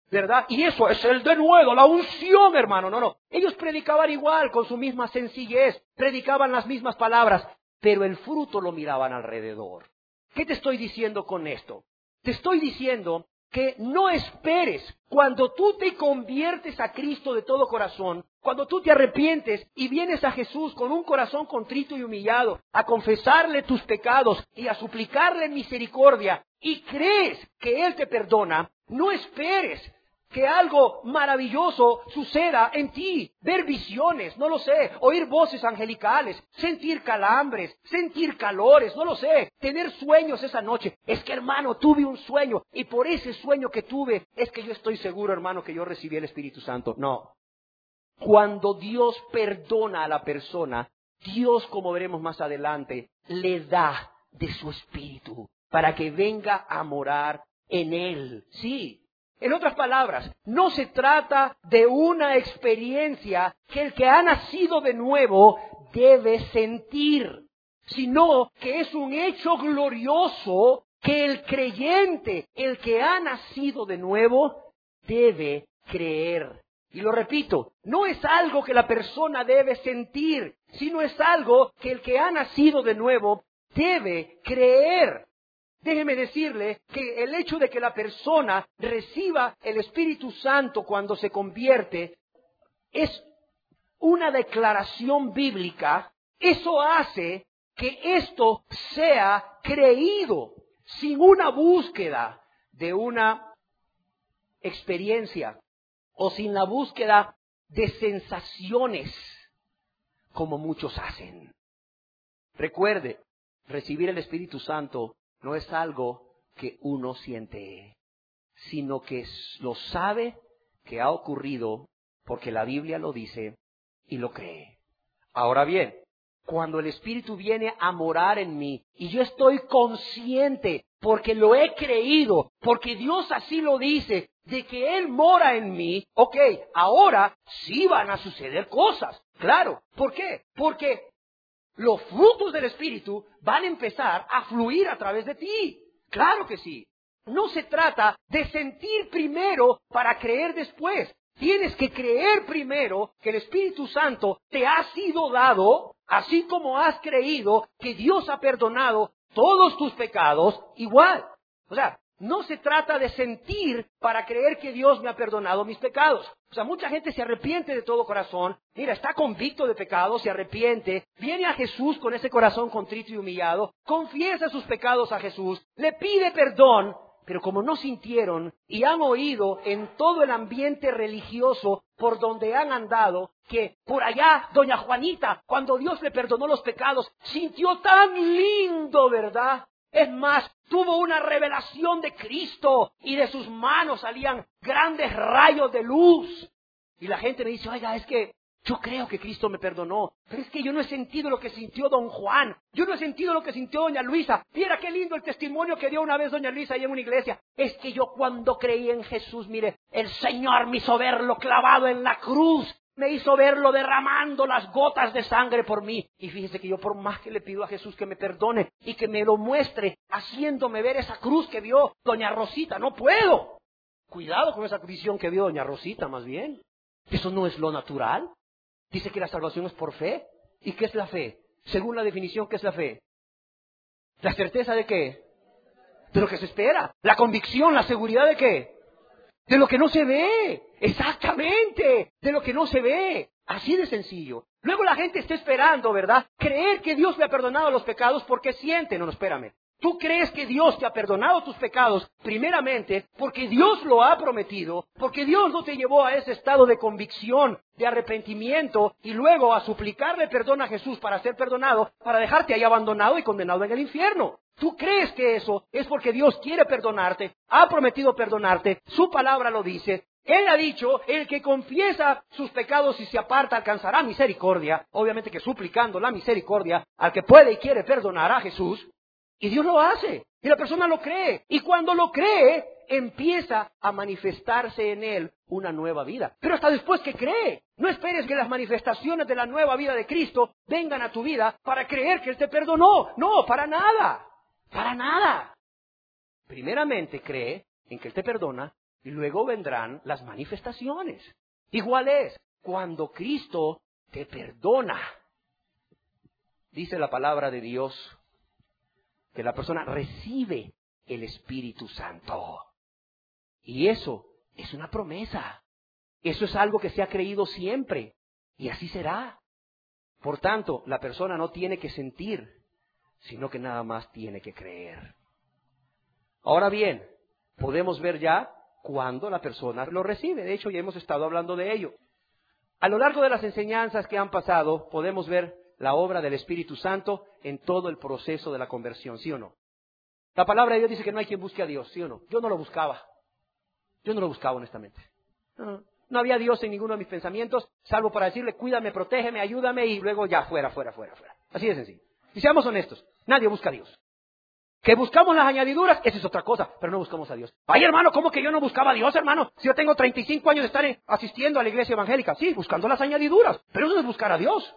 ¿verdad? Y eso es el denuedo, la unción, hermano. No, no. Ellos predicaban igual, con su misma sencillez, predicaban las mismas palabras, pero el fruto lo miraban alrededor. ¿Qué te estoy diciendo con esto? Te estoy diciendo que no esperes cuando tú te conviertes a Cristo de todo corazón, cuando tú te arrepientes y vienes a Jesús con un corazón contrito y humillado, a confesarle tus pecados y a suplicarle misericordia, y crees que Él te perdona, no esperes que algo maravilloso suceda en ti, ver visiones, no lo sé, oír voces angelicales, sentir calambres, sentir calores, no lo sé, tener sueños esa noche. Es que, hermano, tuve un sueño y por ese sueño que tuve es que yo estoy seguro, hermano, que yo recibí el Espíritu Santo. No. Cuando Dios perdona a la persona, Dios, como veremos más adelante, le da de su Espíritu para que venga a morar en él. Sí. En otras palabras, no se trata de una experiencia que el que ha nacido de nuevo debe sentir, sino que es un hecho glorioso que el creyente, el que ha nacido de nuevo, debe creer. Y lo repito, no es algo que la persona debe sentir, sino es algo que el que ha nacido de nuevo debe creer. Déjeme decirle que el hecho de que la persona reciba el Espíritu Santo cuando se convierte es una declaración bíblica. Eso hace que esto sea creído sin una búsqueda de una experiencia o sin la búsqueda de sensaciones como muchos hacen. Recuerde, recibir el Espíritu Santo no es algo que uno siente, sino que lo sabe que ha ocurrido porque la Biblia lo dice y lo cree. Ahora bien, cuando el Espíritu viene a morar en mí y yo estoy consciente porque lo he creído, porque Dios así lo dice, de que Él mora en mí, ok, ahora sí van a suceder cosas. Claro, ¿por qué? Porque los frutos del Espíritu van a empezar a fluir a través de ti. Claro que sí. No se trata de sentir primero para creer después. Tienes que creer primero que el Espíritu Santo te ha sido dado, así como has creído que Dios ha perdonado todos tus pecados igual. O sea, no se trata de sentir para creer que Dios me ha perdonado mis pecados. O sea, mucha gente se arrepiente de todo corazón. Mira, está convicto de pecado, se arrepiente, viene a Jesús con ese corazón contrito y humillado, confiesa sus pecados a Jesús, le pide perdón, pero como no sintieron y han oído en todo el ambiente religioso por donde han andado, que por allá doña Juanita, cuando Dios le perdonó los pecados, sintió tan lindo, ¿verdad? Es más, tuvo una revelación de Cristo y de sus manos salían grandes rayos de luz. Y la gente me dice, oiga, es que yo creo que Cristo me perdonó, pero es que yo no he sentido lo que sintió don Juan, yo no he sentido lo que sintió doña Luisa. Mira qué lindo el testimonio que dio una vez doña Luisa ahí en una iglesia. Es que yo cuando creí en Jesús, mire, el Señor me hizo verlo clavado en la cruz. Me hizo verlo derramando las gotas de sangre por mí. Y fíjese que yo por más que le pido a Jesús que me perdone y que me lo muestre, haciéndome ver esa cruz que vio doña Rosita, no puedo. Cuidado con esa visión que vio doña Rosita, más bien. Eso no es lo natural. Dice que la salvación es por fe. ¿Y qué es la fe? Según la definición, ¿qué es la fe? ¿La certeza de qué? De lo que se espera. ¿La convicción, la seguridad de qué? De lo que no se ve, exactamente, de lo que no se ve, así de sencillo. Luego la gente está esperando, ¿verdad? Creer que Dios le ha perdonado los pecados porque siente, no, no, espérame. Tú crees que Dios te ha perdonado tus pecados, primeramente, porque Dios lo ha prometido, porque Dios no te llevó a ese estado de convicción, de arrepentimiento, y luego a suplicarle perdón a Jesús para ser perdonado, para dejarte ahí abandonado y condenado en el infierno. Tú crees que eso es porque Dios quiere perdonarte, ha prometido perdonarte, su palabra lo dice. Él ha dicho, el que confiesa sus pecados y se aparta alcanzará misericordia. Obviamente que suplicando la misericordia al que puede y quiere perdonar a Jesús. Y Dios lo hace. Y la persona lo cree. Y cuando lo cree, empieza a manifestarse en él una nueva vida. Pero hasta después que cree. No esperes que las manifestaciones de la nueva vida de Cristo vengan a tu vida para creer que Él te perdonó. No, para nada. Para nada. Primeramente cree en que Él te perdona y luego vendrán las manifestaciones. Igual es cuando Cristo te perdona. Dice la palabra de Dios que la persona recibe el Espíritu Santo. Y eso es una promesa. Eso es algo que se ha creído siempre. Y así será. Por tanto, la persona no tiene que sentir, sino que nada más tiene que creer. Ahora bien, podemos ver ya cuando la persona lo recibe. De hecho, ya hemos estado hablando de ello. A lo largo de las enseñanzas que han pasado, podemos ver la obra del Espíritu Santo en todo el proceso de la conversión, ¿sí o no? La palabra de Dios dice que no hay quien busque a Dios, ¿sí o no? Yo no lo buscaba. Yo no lo buscaba, honestamente. No, no había Dios en ninguno de mis pensamientos, salvo para decirle, cuídame, protégeme, ayúdame, y luego ya, fuera, fuera, fuera, fuera. Así de sencillo. Y seamos honestos, nadie busca a Dios. Que buscamos las añadiduras, esa es otra cosa, pero no buscamos a Dios. Ay, hermano, ¿cómo que yo no buscaba a Dios, hermano? Si yo tengo treinta y cinco años de estar en, asistiendo a la iglesia evangélica. Sí, buscando las añadiduras, pero eso no es buscar a Dios.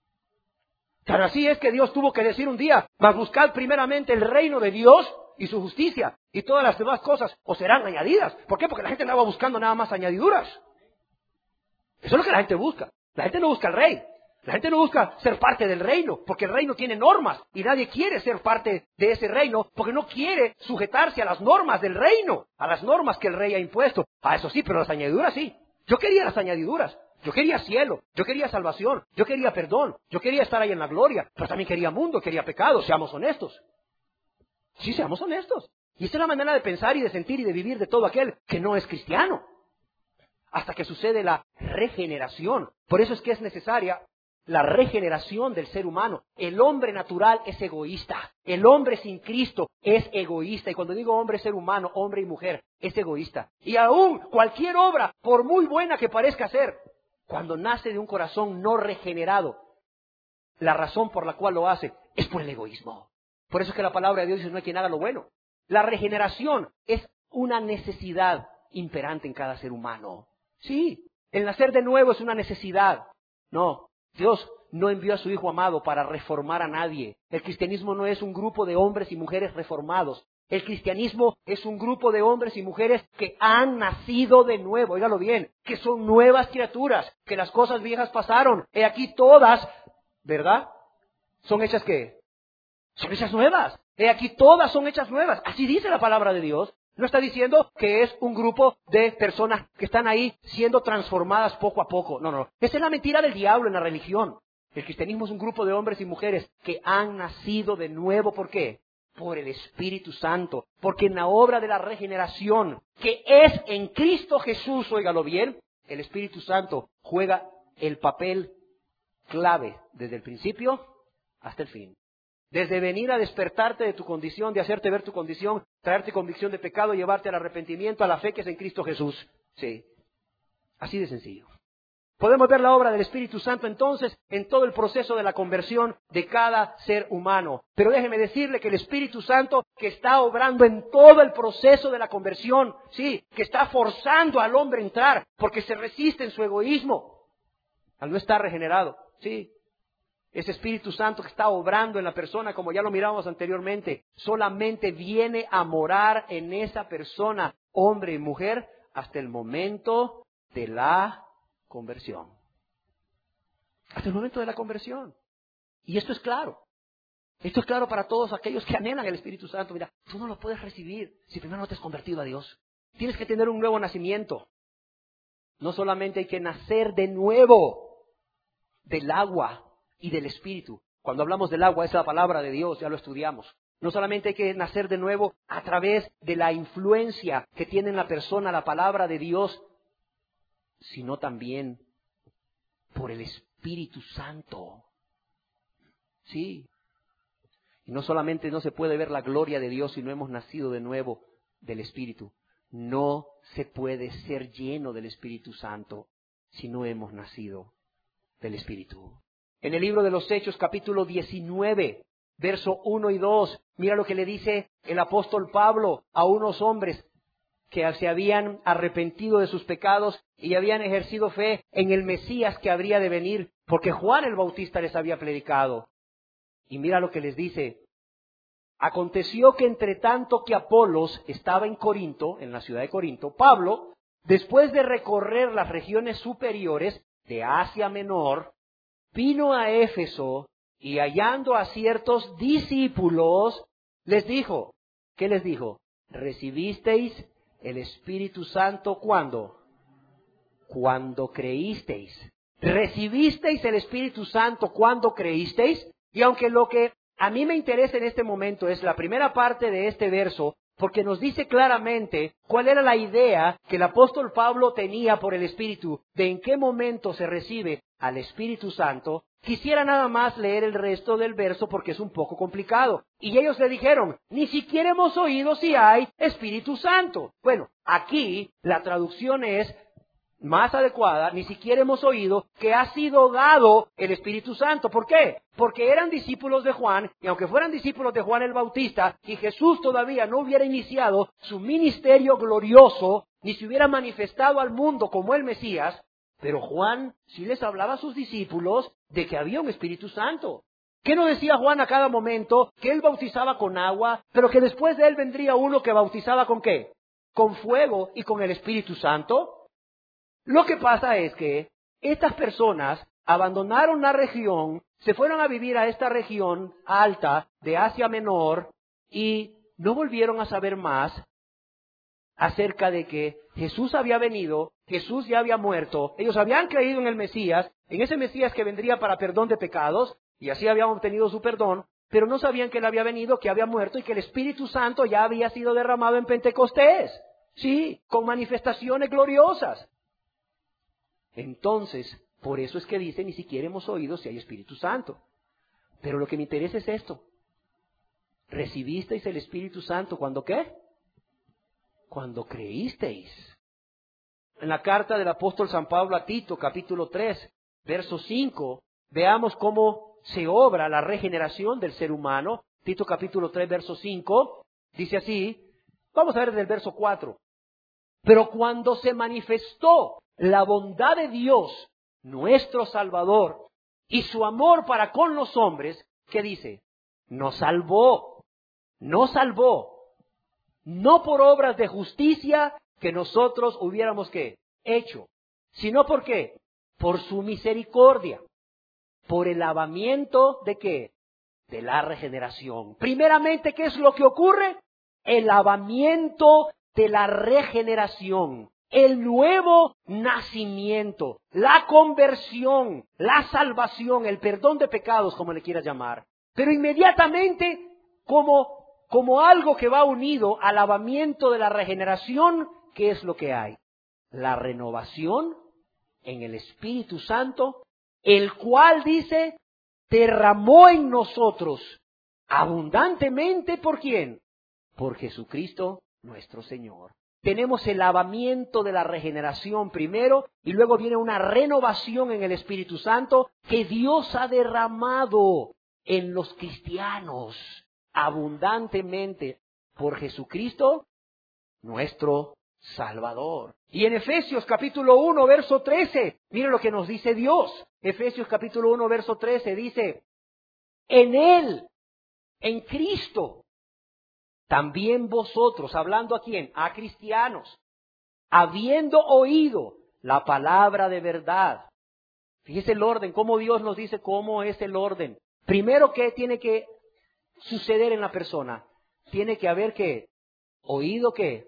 Pero así es que Dios tuvo que decir un día, mas buscad primeramente el reino de Dios y su justicia, y todas las demás cosas os serán añadidas. ¿Por qué? Porque la gente andaba buscando nada más añadiduras. Eso es lo que la gente busca. La gente no busca al rey. La gente no busca ser parte del reino, porque el reino tiene normas, y nadie quiere ser parte de ese reino, porque no quiere sujetarse a las normas del reino, a las normas que el rey ha impuesto. A eso sí, pero las añadiduras sí. Yo quería las añadiduras. Yo quería cielo, yo quería salvación, yo quería perdón, yo quería estar ahí en la gloria, pero también quería mundo, quería pecado, seamos honestos. Sí, seamos honestos. Y esta es la manera de pensar y de sentir y de vivir de todo aquel que no es cristiano. Hasta que sucede la regeneración. Por eso es que es necesaria la regeneración del ser humano. El hombre natural es egoísta. El hombre sin Cristo es egoísta. Y cuando digo hombre, ser humano, hombre y mujer, es egoísta. Y aún cualquier obra, por muy buena que parezca ser, cuando nace de un corazón no regenerado, la razón por la cual lo hace es por el egoísmo. Por eso es que la palabra de Dios dice, no hay quien haga lo bueno. La regeneración es una necesidad imperante en cada ser humano. Sí, el nacer de nuevo es una necesidad. No, Dios no envió a su Hijo amado para reformar a nadie. El cristianismo no es un grupo de hombres y mujeres reformados. El cristianismo es un grupo de hombres y mujeres que han nacido de nuevo, óigalo bien, que son nuevas criaturas, que las cosas viejas pasaron. He aquí todas, ¿verdad? ¿Son hechas qué? Son hechas nuevas. He aquí todas son hechas nuevas. Así dice la palabra de Dios. No está diciendo que es un grupo de personas que están ahí siendo transformadas poco a poco. No, no. Esa es la mentira del diablo en la religión. El cristianismo es un grupo de hombres y mujeres que han nacido de nuevo. ¿Por qué? Por el Espíritu Santo. Porque en la obra de la regeneración, que es en Cristo Jesús, óigalo bien, el Espíritu Santo juega el papel clave desde el principio hasta el fin. Desde venir a despertarte de tu condición, de hacerte ver tu condición, traerte convicción de pecado, llevarte al arrepentimiento, a la fe que es en Cristo Jesús. Sí, así de sencillo. Podemos ver la obra del Espíritu Santo entonces en todo el proceso de la conversión de cada ser humano. Pero déjeme decirle que el Espíritu Santo que está obrando en todo el proceso de la conversión, sí, que está forzando al hombre a entrar porque se resiste en su egoísmo al no estar regenerado, sí. Ese Espíritu Santo que está obrando en la persona, como ya lo miramos anteriormente, solamente viene a morar en esa persona, hombre y mujer, hasta el momento de la conversión. Hasta el momento de la conversión. Y esto es claro. Esto es claro para todos aquellos que anhelan el Espíritu Santo. Mira, tú no lo puedes recibir si primero no te has convertido a Dios. Tienes que tener un nuevo nacimiento. No solamente hay que nacer de nuevo del agua y del Espíritu. Cuando hablamos del agua, es la palabra de Dios, ya lo estudiamos. No solamente hay que nacer de nuevo a través de la influencia que tiene en la persona la palabra de Dios, sino también por el Espíritu Santo. Sí. Y no solamente no se puede ver la gloria de Dios si no hemos nacido de nuevo del Espíritu. No se puede ser lleno del Espíritu Santo si no hemos nacido del Espíritu. En el libro de los Hechos, capítulo diecinueve, verso uno y dos, mira lo que le dice el apóstol Pablo a unos hombres que se habían arrepentido de sus pecados y habían ejercido fe en el Mesías que habría de venir, porque Juan el Bautista les había predicado. Y mira lo que les dice, Aconteció que entre tanto que Apolos estaba en Corinto, en la ciudad de Corinto, Pablo, después de recorrer las regiones superiores de Asia Menor, vino a Éfeso y hallando a ciertos discípulos, les dijo, ¿qué les dijo? ¿Recibisteis el Espíritu Santo cuándo? Cuando creísteis. ¿Recibisteis el Espíritu Santo cuando creísteis? Y aunque lo que a mí me interesa en este momento es la primera parte de este verso, porque nos dice claramente cuál era la idea que el apóstol Pablo tenía por el Espíritu, de en qué momento se recibe al Espíritu Santo. Quisiera nada más leer el resto del verso porque es un poco complicado. Y ellos le dijeron, ni siquiera hemos oído si hay Espíritu Santo. Bueno, aquí la traducción es más adecuada, ni siquiera hemos oído que ha sido dado el Espíritu Santo. ¿Por qué? Porque eran discípulos de Juan, y aunque fueran discípulos de Juan el Bautista, y Jesús todavía no hubiera iniciado su ministerio glorioso, ni se hubiera manifestado al mundo como el Mesías, pero Juan sí les hablaba a sus discípulos de que había un Espíritu Santo. ¿Qué no decía Juan a cada momento? Que él bautizaba con agua, pero que después de él vendría uno que bautizaba ¿con qué? Con fuego y con el Espíritu Santo. Lo que pasa es que estas personas abandonaron la región, se fueron a vivir a esta región alta de Asia Menor y no volvieron a saber más acerca de que Jesús había venido, Jesús ya había muerto, ellos habían creído en el Mesías, en ese Mesías que vendría para perdón de pecados, y así habían obtenido su perdón, pero no sabían que él había venido, que había muerto y que el Espíritu Santo ya había sido derramado en Pentecostés, sí, con manifestaciones gloriosas. Entonces, por eso es que dice, ni siquiera hemos oído si hay Espíritu Santo. Pero lo que me interesa es esto. ¿Recibisteis el Espíritu Santo cuando qué? Cuando creísteis. En la carta del apóstol San Pablo a Tito, capítulo tres, verso cinco, veamos cómo se obra la regeneración del ser humano. Tito capítulo tres, verso cinco, dice así, vamos a ver desde el verso cuatro. Pero cuando se manifestó la bondad de Dios, nuestro Salvador, y su amor para con los hombres, ¿qué dice? Nos salvó, nos salvó, no por obras de justicia que nosotros hubiéramos ¿qué? Hecho, sino por qué? Por su misericordia, por el lavamiento de ¿qué? De la regeneración. Primeramente, ¿qué es lo que ocurre? El lavamiento de la regeneración. El nuevo nacimiento, la conversión, la salvación, el perdón de pecados, como le quieras llamar. Pero inmediatamente, como, como algo que va unido al lavamiento de la regeneración, ¿qué es lo que hay? La renovación en el Espíritu Santo, el cual dice, derramó en nosotros abundantemente, ¿por quién? Por Jesucristo nuestro Señor. Tenemos el lavamiento de la regeneración primero y luego viene una renovación en el Espíritu Santo que Dios ha derramado en los cristianos abundantemente por Jesucristo, nuestro Salvador. Y en Efesios capítulo uno, verso trece, miren lo que nos dice Dios. Efesios capítulo uno, verso trece dice, en Él, en Cristo, también vosotros, hablando a quién, a cristianos, habiendo oído la palabra de verdad. Fíjese el orden, cómo Dios nos dice cómo es el orden. Primero, ¿qué tiene que suceder en la persona? Tiene que haber ¿qué? Oído ¿qué?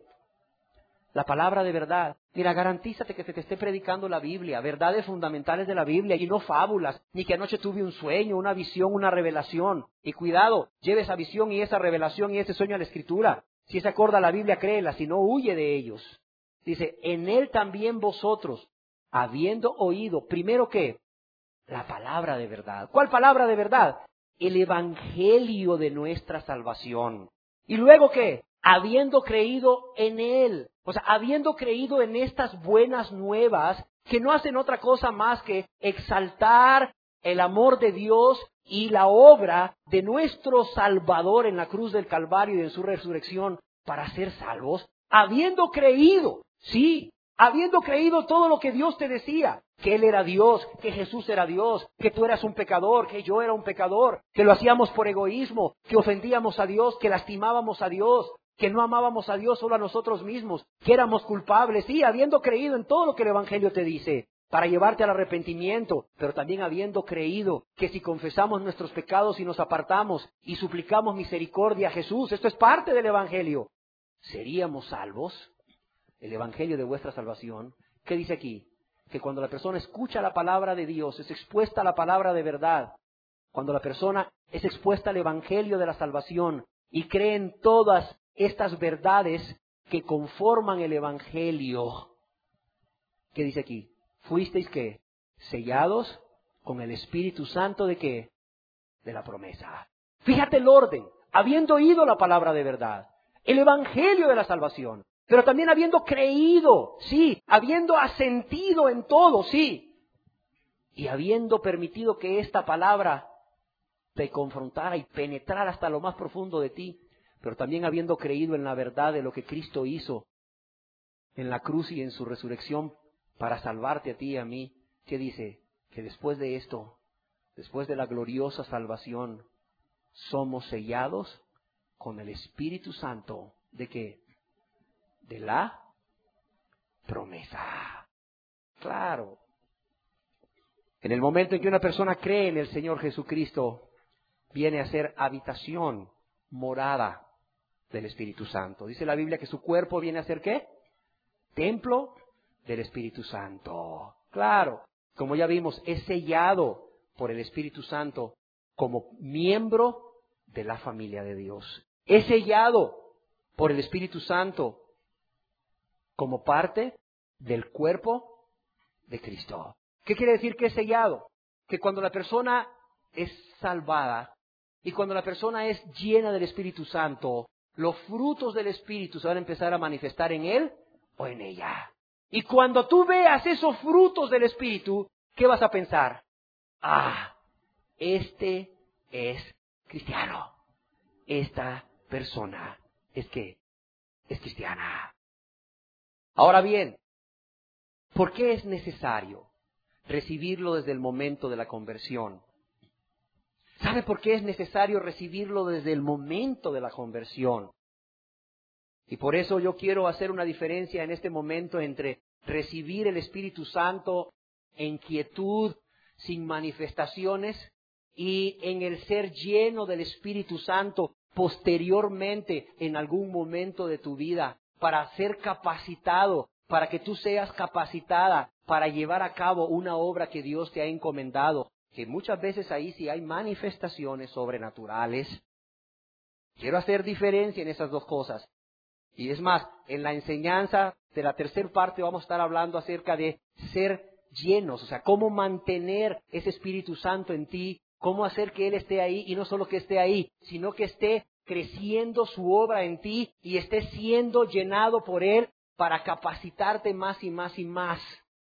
La palabra de verdad. Mira, garantízate que se te esté predicando la Biblia, verdades fundamentales de la Biblia y no fábulas, ni que anoche tuve un sueño, una visión, una revelación. Y cuidado, lleve esa visión y esa revelación y ese sueño a la Escritura. Si es acorde a la Biblia, créela, si no, huye de ellos. Dice, en Él también vosotros, habiendo oído, primero ¿qué? La palabra de verdad. ¿Cuál palabra de verdad? El Evangelio de nuestra salvación. ¿Y luego qué? Habiendo creído en Él. O sea, habiendo creído en estas buenas nuevas que no hacen otra cosa más que exaltar el amor de Dios y la obra de nuestro Salvador en la cruz del Calvario y en su resurrección para ser salvos, habiendo creído, sí, habiendo creído todo lo que Dios te decía, que Él era Dios, que Jesús era Dios, que tú eras un pecador, que yo era un pecador, que lo hacíamos por egoísmo, que ofendíamos a Dios, que lastimábamos a Dios, que no amábamos a Dios solo a nosotros mismos, que éramos culpables, sí, habiendo creído en todo lo que el Evangelio te dice, para llevarte al arrepentimiento, pero también habiendo creído que si confesamos nuestros pecados y nos apartamos y suplicamos misericordia a Jesús, esto es parte del Evangelio, ¿seríamos salvos? El Evangelio de vuestra salvación, ¿qué dice aquí? Que cuando la persona escucha la palabra de Dios, es expuesta a la palabra de verdad, cuando la persona es expuesta al Evangelio de la salvación y cree en todas estas verdades que conforman el Evangelio, ¿qué dice aquí? ¿Fuisteis qué? Sellados con el Espíritu Santo ¿de qué? De la promesa. Fíjate el orden, habiendo oído la palabra de verdad, el Evangelio de la salvación, pero también habiendo creído, sí, habiendo asentido en todo, sí, y habiendo permitido que esta palabra te confrontara y penetrara hasta lo más profundo de ti, pero también habiendo creído en la verdad de lo que Cristo hizo en la cruz y en su resurrección para salvarte a ti y a mí, ¿qué dice? Que después de esto, después de la gloriosa salvación, somos sellados con el Espíritu Santo, ¿de qué? De la promesa. Claro. En el momento en que una persona cree en el Señor Jesucristo, viene a ser habitación, morada del Espíritu Santo. Dice la Biblia que su cuerpo viene a ser ¿qué? Templo del Espíritu Santo. Claro, como ya vimos, es sellado por el Espíritu Santo como miembro de la familia de Dios. Es sellado por el Espíritu Santo como parte del cuerpo de Cristo. ¿Qué quiere decir que es sellado? Que cuando la persona es salvada y cuando la persona es llena del Espíritu Santo, los frutos del Espíritu se van a empezar a manifestar en él o en ella. Y cuando tú veas esos frutos del Espíritu, ¿qué vas a pensar? Ah, este es cristiano. Esta persona es que es cristiana. Ahora bien, ¿por qué es necesario recibirlo desde el momento de la conversión? ¿Sabe por qué es necesario recibirlo desde el momento de la conversión? Y por eso yo quiero hacer una diferencia en este momento entre recibir el Espíritu Santo en quietud, sin manifestaciones, y en el ser lleno del Espíritu Santo posteriormente en algún momento de tu vida, para ser capacitado, para que tú seas capacitada para llevar a cabo una obra que Dios te ha encomendado, que muchas veces ahí sí hay manifestaciones sobrenaturales. Quiero hacer diferencia en esas dos cosas. Y es más, en la enseñanza de la tercera parte vamos a estar hablando acerca de ser llenos, o sea, cómo mantener ese Espíritu Santo en ti, cómo hacer que Él esté ahí, y no solo que esté ahí, sino que esté creciendo su obra en ti y esté siendo llenado por Él para capacitarte más y más y más.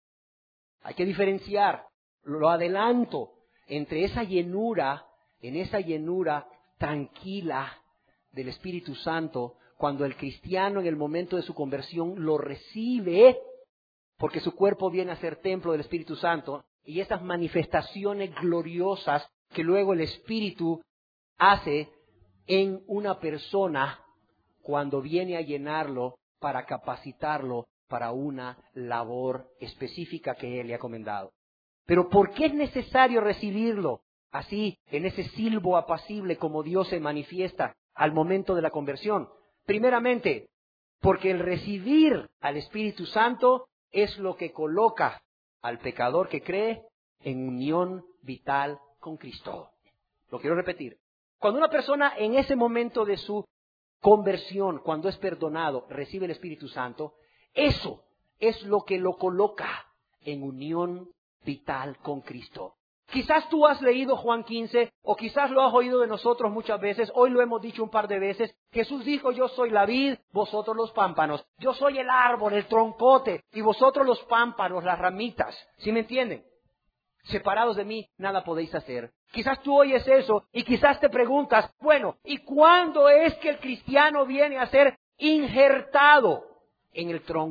Hay que diferenciar, lo adelanto, entre esa llenura, en esa llenura tranquila del Espíritu Santo, cuando el cristiano en el momento de su conversión lo recibe, porque su cuerpo viene a ser templo del Espíritu Santo, y esas manifestaciones gloriosas que luego el Espíritu hace en una persona cuando viene a llenarlo para capacitarlo para una labor específica que Él le ha encomendado. Pero ¿por qué es necesario recibirlo así, en ese silbo apacible como Dios se manifiesta al momento de la conversión? Primeramente, porque el recibir al Espíritu Santo es lo que coloca al pecador que cree en unión vital con Cristo. Lo quiero repetir. Cuando una persona en ese momento de su conversión, cuando es perdonado, recibe el Espíritu Santo, eso es lo que lo coloca en unión vital con Cristo. Quizás tú has leído Juan quince, o quizás lo has oído de nosotros muchas veces, hoy lo hemos dicho un par de veces. Jesús dijo, yo soy la vid, vosotros los pámpanos. Yo soy el árbol, el troncote, y vosotros los pámpanos, las ramitas. ¿Sí me entienden? Separados de mí, nada podéis hacer. Quizás tú oyes eso, y quizás te preguntas, bueno, ¿y cuándo es que el cristiano viene a ser injertado en el tronco?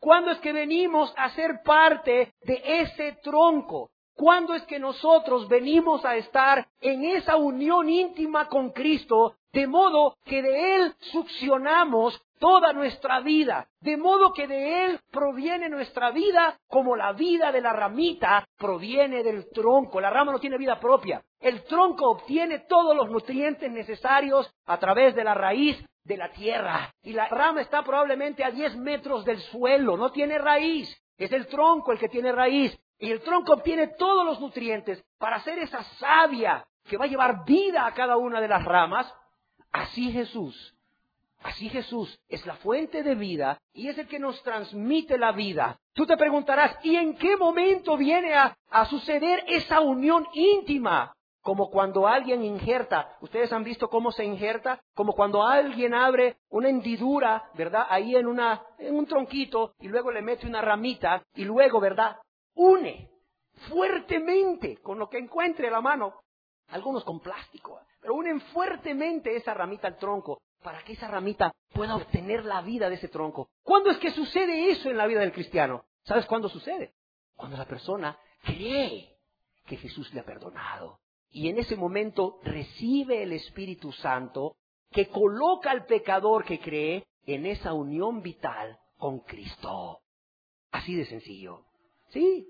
¿Cuándo es que venimos a ser parte de ese tronco? ¿Cuándo es que nosotros venimos a estar en esa unión íntima con Cristo, de modo que de Él succionamos toda nuestra vida, de modo que de Él proviene nuestra vida, como la vida de la ramita proviene del tronco? La rama no tiene vida propia. El tronco obtiene todos los nutrientes necesarios a través de la raíz de la tierra. Y la rama está probablemente a diez metros del suelo, no tiene raíz. Es el tronco el que tiene raíz. Y el tronco obtiene todos los nutrientes para hacer esa savia que va a llevar vida a cada una de las ramas. Así Jesús, así Jesús es la fuente de vida y es el que nos transmite la vida. Tú te preguntarás, ¿y en qué momento viene a, a suceder esa unión íntima? Como cuando alguien injerta. ¿Ustedes han visto cómo se injerta? Como cuando alguien abre una hendidura, ¿verdad? Ahí en, una, en un tronquito y luego le mete una ramita y luego, ¿verdad? Une fuertemente con lo que encuentre a la mano. Algunos con plástico, pero unen fuertemente esa ramita al tronco para que esa ramita pueda obtener la vida de ese tronco. ¿Cuándo es que sucede eso en la vida del cristiano? ¿Sabes cuándo sucede? Cuando la persona cree que Jesús le ha perdonado. Y en ese momento recibe el Espíritu Santo que coloca al pecador que cree en esa unión vital con Cristo. Así de sencillo. Sí.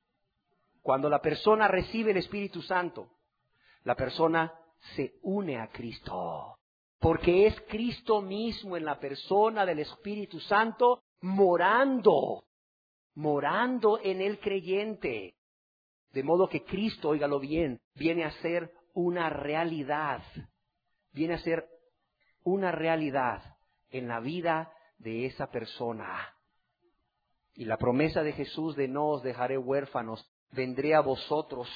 Cuando la persona recibe el Espíritu Santo, la persona se une a Cristo. Porque es Cristo mismo en la persona del Espíritu Santo morando, morando en el creyente. De modo que Cristo, óigalo bien, viene a ser una realidad, viene a ser una realidad en la vida de esa persona. Y la promesa de Jesús de no os dejaré huérfanos, vendré a vosotros.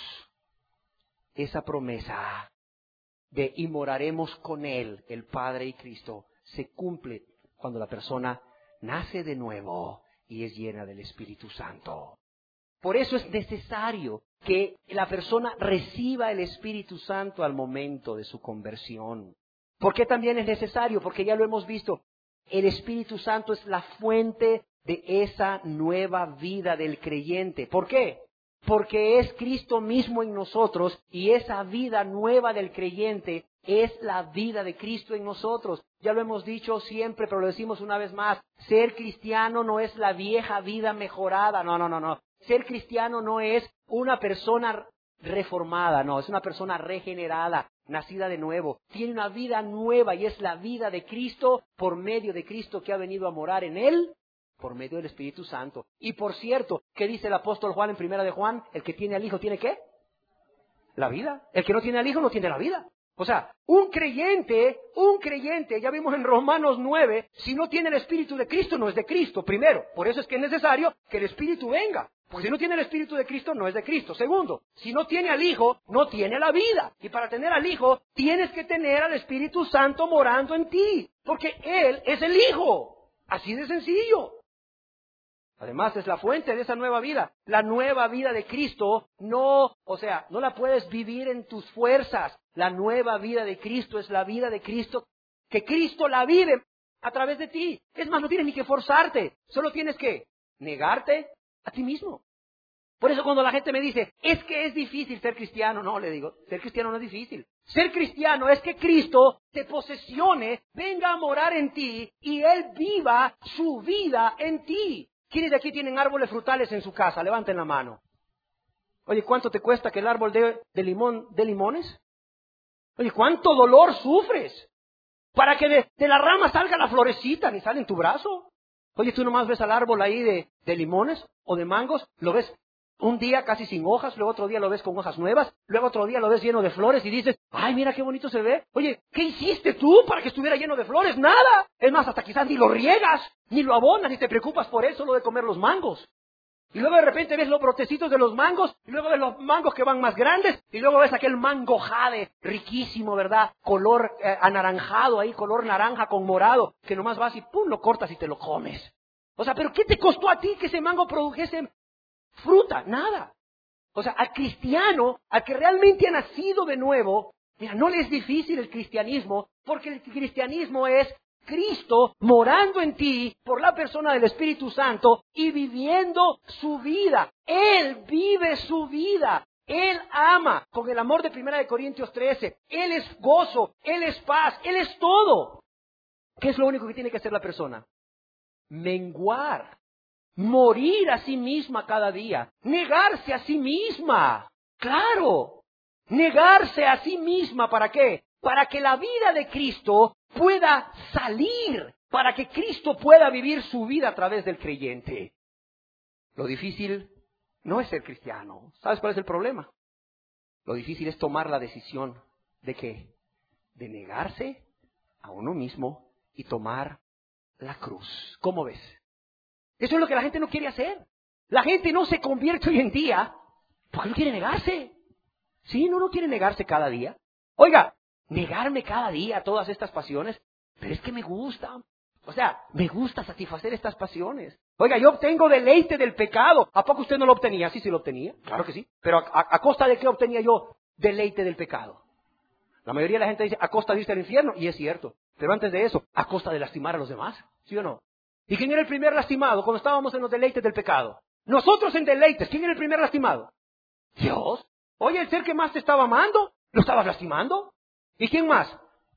Esa promesa de y moraremos con Él, el Padre y Cristo, se cumple cuando la persona nace de nuevo y es llena del Espíritu Santo. Por eso es necesario que la persona reciba el Espíritu Santo al momento de su conversión. ¿Por qué también es necesario? Porque ya lo hemos visto. El Espíritu Santo es la fuente de esa nueva vida del creyente. ¿Por qué? Porque es Cristo mismo en nosotros y esa vida nueva del creyente es la vida de Cristo en nosotros. Ya lo hemos dicho siempre, pero lo decimos una vez más. Ser cristiano no es la vieja vida mejorada. No, no, no, no. Ser cristiano no es una persona reformada, no, es una persona regenerada, nacida de nuevo. Tiene una vida nueva y es la vida de Cristo por medio de Cristo que ha venido a morar en él, por medio del Espíritu Santo. Y por cierto, ¿qué dice el apóstol Juan en primera de Juan? El que tiene al Hijo ¿tiene qué? La vida. El que no tiene al Hijo no tiene la vida. O sea, un creyente, un creyente, ya vimos en Romanos nueve, si no tiene el Espíritu de Cristo, no es de Cristo, primero. Por eso es que es necesario que el Espíritu venga. Porque si no tiene el Espíritu de Cristo, no es de Cristo. Segundo, si no tiene al Hijo, no tiene la vida. Y para tener al Hijo, tienes que tener al Espíritu Santo morando en ti. Porque Él es el Hijo. Así de sencillo. Además, es la fuente de esa nueva vida. La nueva vida de Cristo no, o sea, no la puedes vivir en tus fuerzas. La nueva vida de Cristo es la vida de Cristo, que Cristo la vive a través de ti. Es más, no tienes ni que forzarte. Solo tienes que negarte a ti mismo. Por eso cuando la gente me dice, es que es difícil ser cristiano, no, le digo, ser cristiano no es difícil. Ser cristiano es que Cristo te posesione, venga a morar en ti y Él viva su vida en ti. ¿Quiénes de aquí tienen árboles frutales en su casa? Levanten la mano. Oye, ¿cuánto te cuesta que el árbol de, de limón dé limones? Oye, ¿cuánto dolor sufres para que de, de la rama salga la florecita ni sale en tu brazo? Oye, tú nomás ves al árbol ahí de, de limones o de mangos, lo ves un día casi sin hojas, luego otro día lo ves con hojas nuevas, luego otro día lo ves lleno de flores y dices, ay, mira qué bonito se ve. Oye, ¿qué hiciste tú para que estuviera lleno de flores? Nada. Es más, hasta quizás ni lo riegas, ni lo abonas, ni te preocupas por eso, lo de comer los mangos. Y luego de repente ves los brotecitos de los mangos, y luego ves los mangos que van más grandes, y luego ves aquel mango jade, riquísimo, ¿verdad? Color eh, anaranjado ahí, color naranja con morado, que nomás vas y pum, lo cortas y te lo comes. O sea, ¿pero qué te costó a ti que ese mango produjese fruta? Nada. O sea, al cristiano, al que realmente ha nacido de nuevo, mira, no le es difícil el cristianismo, porque el cristianismo es Cristo morando en ti por la persona del Espíritu Santo y viviendo su vida. Él vive su vida. Él ama con el amor de primera de Corintios trece. Él es gozo, Él es paz, Él es todo. ¿Qué es lo único que tiene que hacer la persona? Menguar, morir a sí misma cada día, negarse a sí misma. Claro, negarse a sí misma, ¿para qué? Para que la vida de Cristo pueda salir, para que Cristo pueda vivir su vida a través del creyente. Lo difícil no es ser cristiano. ¿Sabes cuál es el problema? Lo difícil es tomar la decisión de qué? De negarse a uno mismo y tomar la cruz. ¿Cómo ves? Eso es lo que la gente no quiere hacer. La gente no se convierte hoy en día porque no quiere negarse. Sí, no, no quiere negarse cada día. Oiga, negarme cada día a todas estas pasiones, pero es que me gusta. O sea, me gusta satisfacer estas pasiones. Oiga, yo obtengo deleite del pecado. ¿A poco usted no lo obtenía? Sí, sí lo obtenía. Claro que sí. Pero ¿a, a, a costa de qué obtenía yo deleite del pecado? La mayoría de la gente dice, a costa de irse al infierno. Y es cierto. Pero antes de eso, a costa de lastimar a los demás. ¿Sí o no? ¿Y quién era el primer lastimado cuando estábamos en los deleites del pecado? Nosotros en deleites. ¿Quién era el primer lastimado? Dios. Oye, el ser que más te estaba amando, ¿lo estabas lastimando? ¿Y quién más?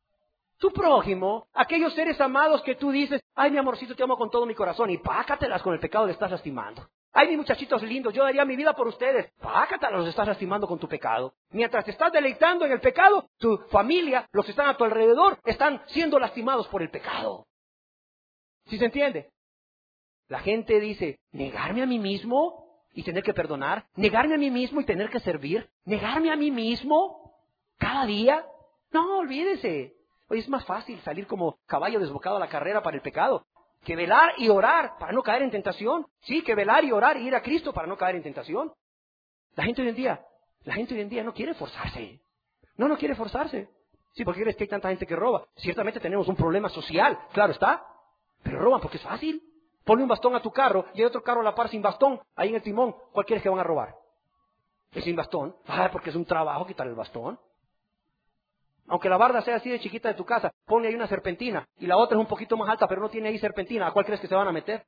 Tu prójimo, aquellos seres amados que tú dices, ay, mi amorcito, te amo con todo mi corazón, y pácatelas con el pecado, le estás lastimando. Ay, mis muchachitos lindos, yo daría mi vida por ustedes. Pácatelas, los estás lastimando con tu pecado. Mientras te estás deleitando en el pecado, tu familia, los que están a tu alrededor, están siendo lastimados por el pecado. ¿Sí se entiende? La gente dice, negarme a mí mismo y tener que perdonar, negarme a mí mismo y tener que servir, negarme a mí mismo cada día. No, olvídese. Oye, es más fácil salir como caballo desbocado a la carrera para el pecado que velar y orar para no caer en tentación. Sí, que velar y orar y ir a Cristo para no caer en tentación. La gente hoy en día, la gente hoy en día no quiere forzarse. No, no quiere forzarse. Sí, porque crees que hay tanta gente que roba. Ciertamente tenemos un problema social, claro está. Pero roban porque es fácil. Ponle un bastón a tu carro y hay otro carro a la par sin bastón, ahí en el timón. ¿Cuál quieres que van a robar? Es sin bastón. Ah, porque es un trabajo quitar el bastón. Aunque la barda sea así de chiquita de tu casa, ponle ahí una serpentina y la otra es un poquito más alta, pero no tiene ahí serpentina. ¿A cuál crees que se van a meter?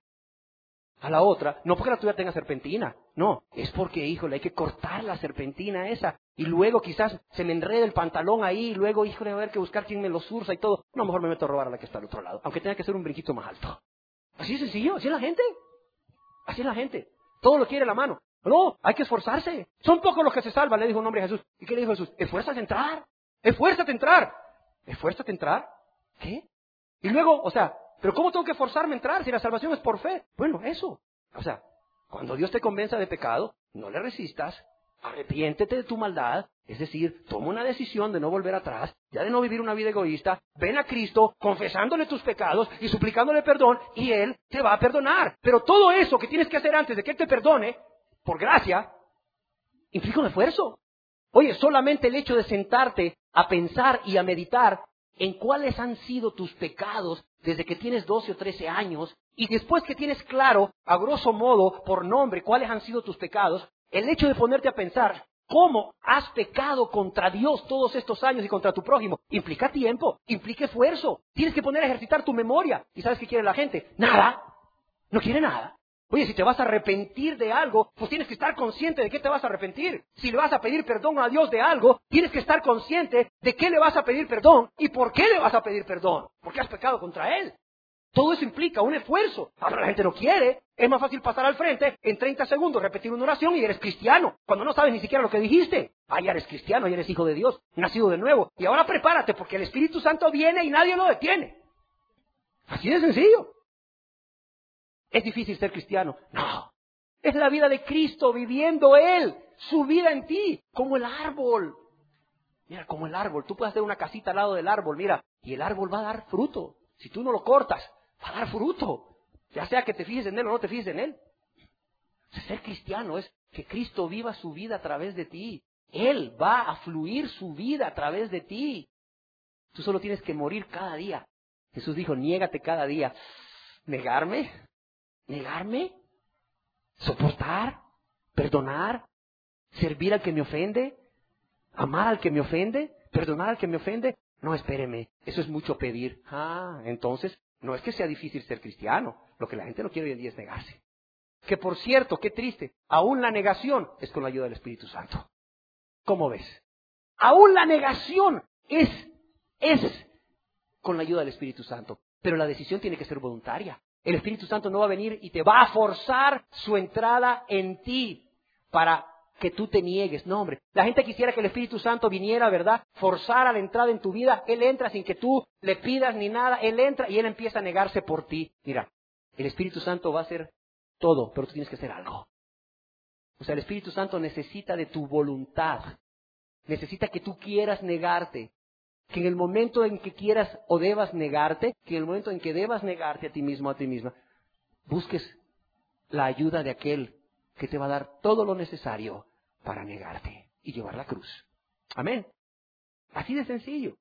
A la otra. No porque la tuya tenga serpentina. No, es porque, híjole, hay que cortar la serpentina esa. Y luego quizás se me enreda el pantalón ahí y luego, híjole, va a haber que buscar quién me lo zurza y todo. No, mejor me meto a robar a la que está al otro lado. Aunque tenga que ser un brinquito más alto. Así es sencillo, así es la gente. Así es la gente. Todo lo quiere a la mano. No, hay que esforzarse. Son pocos los que se salvan, le dijo un hombre a Jesús. ¿Y qué le dijo Jesús? Esfuérzate a entrar. Esfuérzate a entrar. ¿Esfuérzate a entrar? ¿Qué? Y luego, o sea, ¿pero cómo tengo que forzarme a entrar si la salvación es por fe? Bueno, eso. O sea, cuando Dios te convenza de pecado, no le resistas, arrepiéntete de tu maldad, es decir, toma una decisión de no volver atrás, ya de no vivir una vida egoísta, ven a Cristo confesándole tus pecados y suplicándole perdón, y Él te va a perdonar. Pero todo eso que tienes que hacer antes de que Él te perdone, por gracia, implica un esfuerzo. Oye, solamente el hecho de sentarte a pensar y a meditar en cuáles han sido tus pecados desde que tienes doce o trece años, y después que tienes claro, a grosso modo, por nombre, cuáles han sido tus pecados, el hecho de ponerte a pensar cómo has pecado contra Dios todos estos años y contra tu prójimo, implica tiempo, implica esfuerzo. Tienes que poner a ejercitar tu memoria. ¿Y sabes qué quiere la gente? Nada. No quiere nada. Oye, si te vas a arrepentir de algo, pues tienes que estar consciente de qué te vas a arrepentir. Si le vas a pedir perdón a Dios de algo, tienes que estar consciente de qué le vas a pedir perdón y por qué le vas a pedir perdón. Porque has pecado contra Él. Todo eso implica un esfuerzo. Ahora la gente no quiere. Es más fácil pasar al frente, en treinta segundos repetir una oración y eres cristiano, cuando no sabes ni siquiera lo que dijiste. Ah, ya eres cristiano, ya eres hijo de Dios, nacido de nuevo. Y ahora prepárate porque el Espíritu Santo viene y nadie lo detiene. Así de sencillo. ¿Es difícil ser cristiano? No. Es la vida de Cristo viviendo Él, su vida en ti, como el árbol. Mira, como el árbol. Tú puedes hacer una casita al lado del árbol, mira, y el árbol va a dar fruto. Si tú no lo cortas, va a dar fruto. Ya sea que te fijes en Él o no te fijes en Él. Ser cristiano es que Cristo viva su vida a través de ti. Él va a fluir su vida a través de ti. Tú solo tienes que morir cada día. Jesús dijo, niégate cada día. ¿Negarme? ¿Negarme? ¿Soportar? ¿Perdonar? ¿Servir al que me ofende? ¿Amar al que me ofende? ¿Perdonar al que me ofende? No, espéreme, eso es mucho pedir. Ah, entonces, no es que sea difícil ser cristiano. Lo que la gente no quiere hoy en día es negarse. Que por cierto, qué triste, aún la negación es con la ayuda del Espíritu Santo. ¿Cómo ves? Aún la negación es, es con la ayuda del Espíritu Santo. Pero la decisión tiene que ser voluntaria. El Espíritu Santo no va a venir y te va a forzar su entrada en ti para que tú te niegues. No, hombre. La gente quisiera que el Espíritu Santo viniera, ¿verdad? Forzara la entrada en tu vida. Él entra sin que tú le pidas ni nada. Él entra y Él empieza a negarse por ti. Mira, el Espíritu Santo va a hacer todo, pero tú tienes que hacer algo. O sea, el Espíritu Santo necesita de tu voluntad. Necesita que tú quieras negarte. Que en el momento en que quieras o debas negarte, que en el momento en que debas negarte a ti mismo, a ti misma, busques la ayuda de aquel que te va a dar todo lo necesario para negarte y llevar la cruz. Amén. Así de sencillo.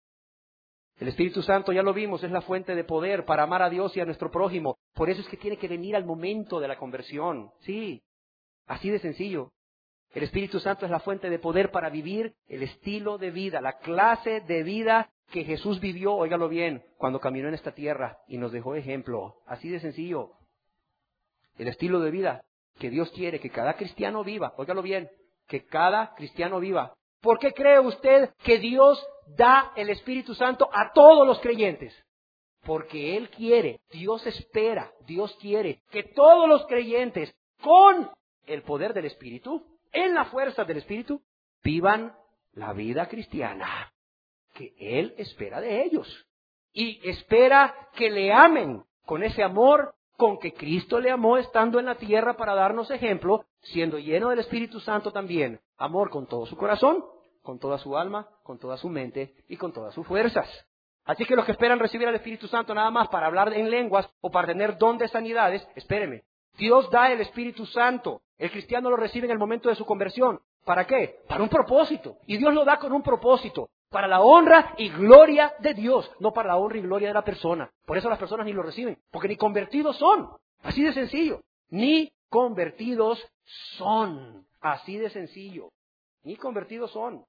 El Espíritu Santo, ya lo vimos, es la fuente de poder para amar a Dios y a nuestro prójimo. Por eso es que tiene que venir al momento de la conversión. Sí, así de sencillo. El Espíritu Santo es la fuente de poder para vivir el estilo de vida, la clase de vida que Jesús vivió, óigalo bien, cuando caminó en esta tierra y nos dejó ejemplo. Así de sencillo. El estilo de vida que Dios quiere que cada cristiano viva, óigalo bien, que cada cristiano viva. ¿Por qué cree usted que Dios da el Espíritu Santo a todos los creyentes? Porque Él quiere, Dios espera, Dios quiere que todos los creyentes con el poder del Espíritu, en la fuerza del Espíritu, vivan la vida cristiana que Él espera de ellos. Y espera que le amen con ese amor con que Cristo le amó estando en la tierra para darnos ejemplo, siendo lleno del Espíritu Santo también. Amor con todo su corazón, con toda su alma, con toda su mente y con todas sus fuerzas. Así que los que esperan recibir al Espíritu Santo nada más para hablar en lenguas o para tener don de sanidades, espéreme. Dios da el Espíritu Santo. El cristiano lo recibe en el momento de su conversión. ¿Para qué? Para un propósito. Y Dios lo da con un propósito. Para la honra y gloria de Dios, no para la honra y gloria de la persona. Por eso las personas ni lo reciben, porque ni convertidos son. Así de sencillo. Ni convertidos son. Así de sencillo. Ni convertidos son.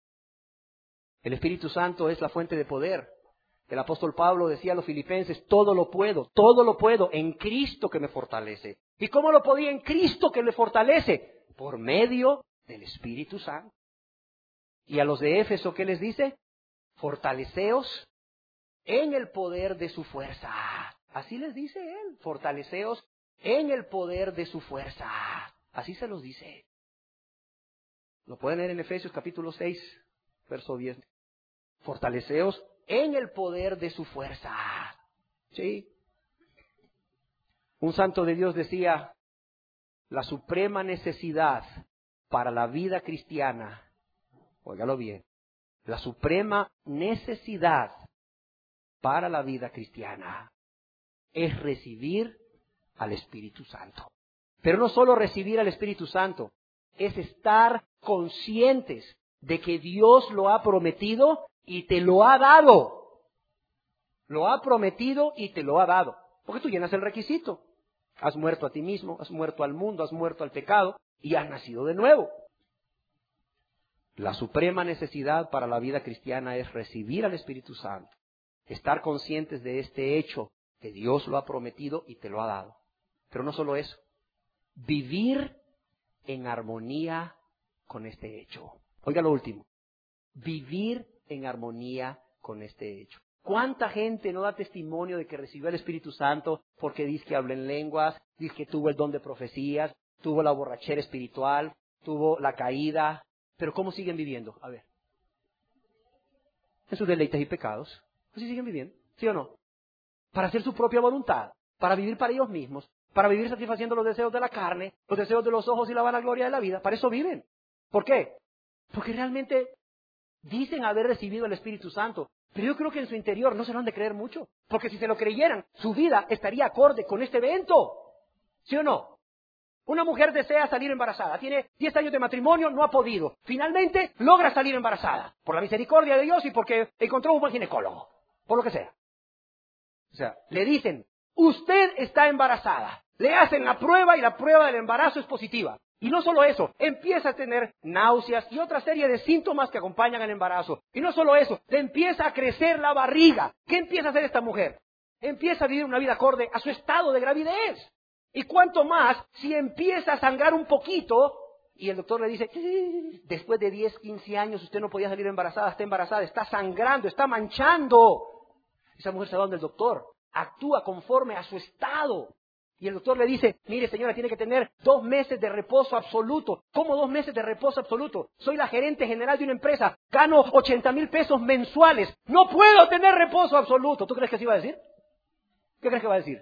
El Espíritu Santo es la fuente de poder. El apóstol Pablo decía a los filipenses, todo lo puedo, todo lo puedo en Cristo que me fortalece. ¿Y cómo lo podía en Cristo que me fortalece? Por medio del Espíritu Santo. Y a los de Éfeso, ¿qué les dice? Fortaleceos en el poder de su fuerza. Así les dice él, fortaleceos en el poder de su fuerza. Así se los dice. Lo pueden leer en Efesios capítulo seis, verso diez. Fortaleceos en el poder de su fuerza. ¿Sí? Un santo de Dios decía, la suprema necesidad para la vida cristiana, óigalo bien, la suprema necesidad para la vida cristiana es recibir al Espíritu Santo. Pero no solo recibir al Espíritu Santo, es estar conscientes de que Dios lo ha prometido y te lo ha dado. Lo ha prometido y te lo ha dado. Porque tú llenas el requisito. Has muerto a ti mismo, has muerto al mundo, has muerto al pecado y has nacido de nuevo. La suprema necesidad para la vida cristiana es recibir al Espíritu Santo. Estar conscientes de este hecho, que Dios lo ha prometido y te lo ha dado. Pero no solo eso. Vivir en armonía con este hecho. Oiga lo último. Vivir en armonía con este hecho. ¿Cuánta gente no da testimonio de que recibió el Espíritu Santo porque dice que habla en lenguas, dice que tuvo el don de profecías, tuvo la borrachera espiritual, tuvo la caída? Pero ¿cómo siguen viviendo? A ver. En sus deleites y pecados. Así siguen viviendo, ¿sí o no? Para hacer su propia voluntad, para vivir para ellos mismos, para vivir satisfaciendo los deseos de la carne, los deseos de los ojos y la vanagloria de la vida. Para eso viven. ¿Por qué? Porque realmente dicen haber recibido el Espíritu Santo, pero yo creo que en su interior no se lo han de creer mucho. Porque si se lo creyeran, su vida estaría acorde con este evento. ¿Sí o no? Una mujer desea salir embarazada, tiene diez años de matrimonio, no ha podido. Finalmente logra salir embarazada, por la misericordia de Dios y porque encontró un buen ginecólogo, por lo que sea. O sea, le dicen, usted está embarazada. Le hacen la prueba y la prueba del embarazo es positiva. Y no solo eso, empieza a tener náuseas y otra serie de síntomas que acompañan al embarazo. Y no solo eso, le empieza a crecer la barriga. ¿Qué empieza a hacer esta mujer? Empieza a vivir una vida acorde a su estado de gravidez. Y cuanto más, si empieza a sangrar un poquito, y el doctor le dice, después de diez, quince años usted no podía salir embarazada, está embarazada, está sangrando, está manchando. Esa mujer se va donde el doctor, actúa conforme a su estado. Y el doctor le dice, mire señora, tiene que tener dos meses de reposo absoluto. ¿Cómo dos meses de reposo absoluto? Soy la gerente general de una empresa, gano ochenta mil pesos mensuales, no puedo tener reposo absoluto. ¿Tú crees que así va a decir? ¿Qué crees que va a decir?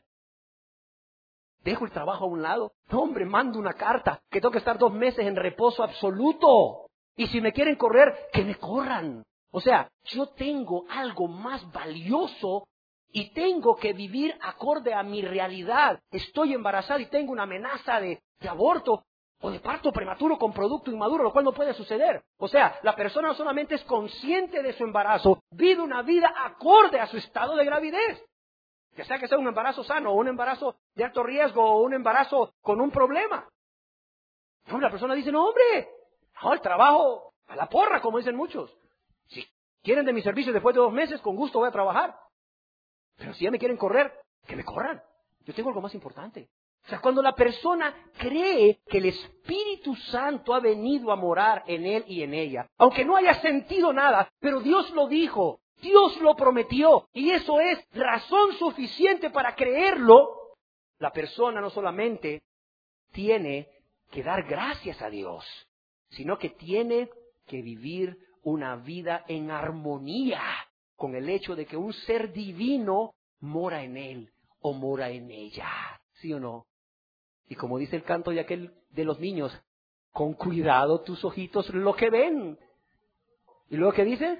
¿Dejo el trabajo a un lado? No, hombre, mando una carta que tengo que estar dos meses en reposo absoluto. Y si me quieren correr, que me corran. O sea, yo tengo algo más valioso y tengo que vivir acorde a mi realidad. Estoy embarazada y tengo una amenaza de, de aborto o de parto prematuro con producto inmaduro, lo cual no puede suceder. O sea, la persona no solamente es consciente de su embarazo, vive una vida acorde a su estado de gravidez. Ya sea que sea un embarazo sano, o un embarazo de alto riesgo, o un embarazo con un problema. No, la persona dice, no hombre, no, el trabajo a la porra, como dicen muchos. Si quieren de mis servicios después de dos meses, con gusto voy a trabajar. Pero si ya me quieren correr, que me corran. Yo tengo algo más importante. O sea, cuando la persona cree que el Espíritu Santo ha venido a morar en él y en ella, aunque no haya sentido nada, pero Dios lo dijo, Dios lo prometió, y eso es razón suficiente para creerlo, la persona no solamente tiene que dar gracias a Dios, sino que tiene que vivir una vida en armonía con el hecho de que un ser divino mora en él o mora en ella. ¿Sí o no? Y como dice el canto de aquel de los niños, con cuidado tus ojitos lo que ven. ¿Y luego qué dice?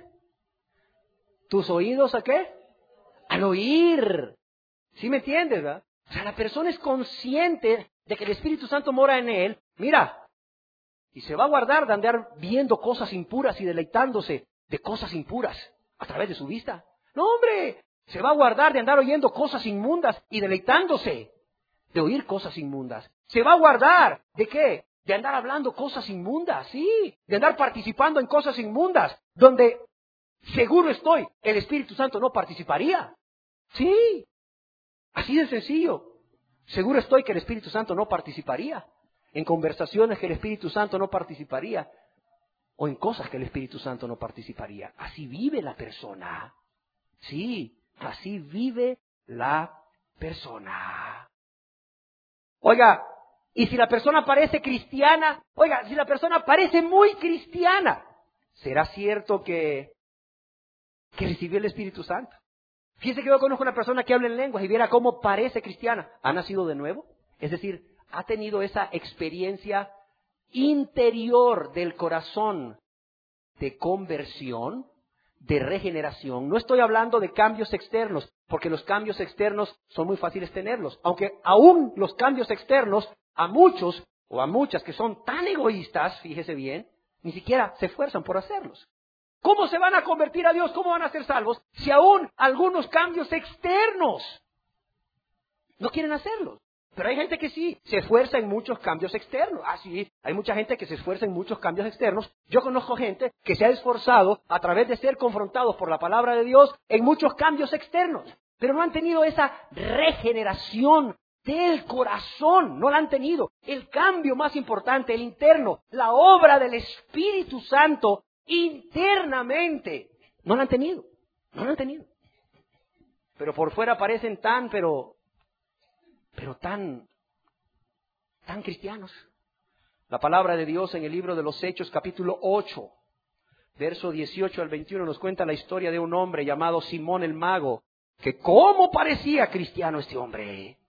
¿Tus oídos a qué? Al oír. ¿Sí me entiendes, verdad? O sea, la persona es consciente de que el Espíritu Santo mora en él. Mira, y se va a guardar de andar viendo cosas impuras y deleitándose de cosas impuras a través de su vista. No, hombre, se va a guardar de andar oyendo cosas inmundas y deleitándose de oír cosas inmundas. Se va a guardar ¿de qué? De andar hablando cosas inmundas, sí, de andar participando en cosas inmundas, donde seguro estoy, el Espíritu Santo no participaría. Sí, así de sencillo. Seguro estoy que el Espíritu Santo no participaría en conversaciones que el Espíritu Santo no participaría o en cosas que el Espíritu Santo no participaría. Así vive la persona. Sí, así vive la persona. Oiga, y si la persona parece cristiana, oiga, si la persona parece muy cristiana, ¿será cierto que, que recibió el Espíritu Santo? Fíjese que yo conozco una persona que habla en lenguas y viera cómo parece cristiana. ¿Ha nacido de nuevo? Es decir, ha tenido esa experiencia interior del corazón de conversión, de regeneración. No estoy hablando de cambios externos, porque los cambios externos son muy fáciles tenerlos. Aunque aún los cambios externos, a muchos o a muchas que son tan egoístas, fíjese bien, ni siquiera se esfuerzan por hacerlos. ¿Cómo se van a convertir a Dios? ¿Cómo van a ser salvos? Si aún algunos cambios externos no quieren hacerlos. Pero hay gente que sí, se esfuerza en muchos cambios externos. Ah, sí, hay mucha gente que se esfuerza en muchos cambios externos. Yo conozco gente que se ha esforzado a través de ser confrontados por la palabra de Dios en muchos cambios externos. Pero no han tenido esa regeneración del corazón, no la han tenido. El cambio más importante, el interno, la obra del Espíritu Santo internamente, no la han tenido, no la han tenido. Pero por fuera parecen tan, pero... pero tan, tan cristianos. La palabra de Dios en el libro de los Hechos, capítulo ocho, verso dieciocho al veintiuno, nos cuenta la historia de un hombre llamado Simón el Mago, que cómo parecía cristiano este hombre.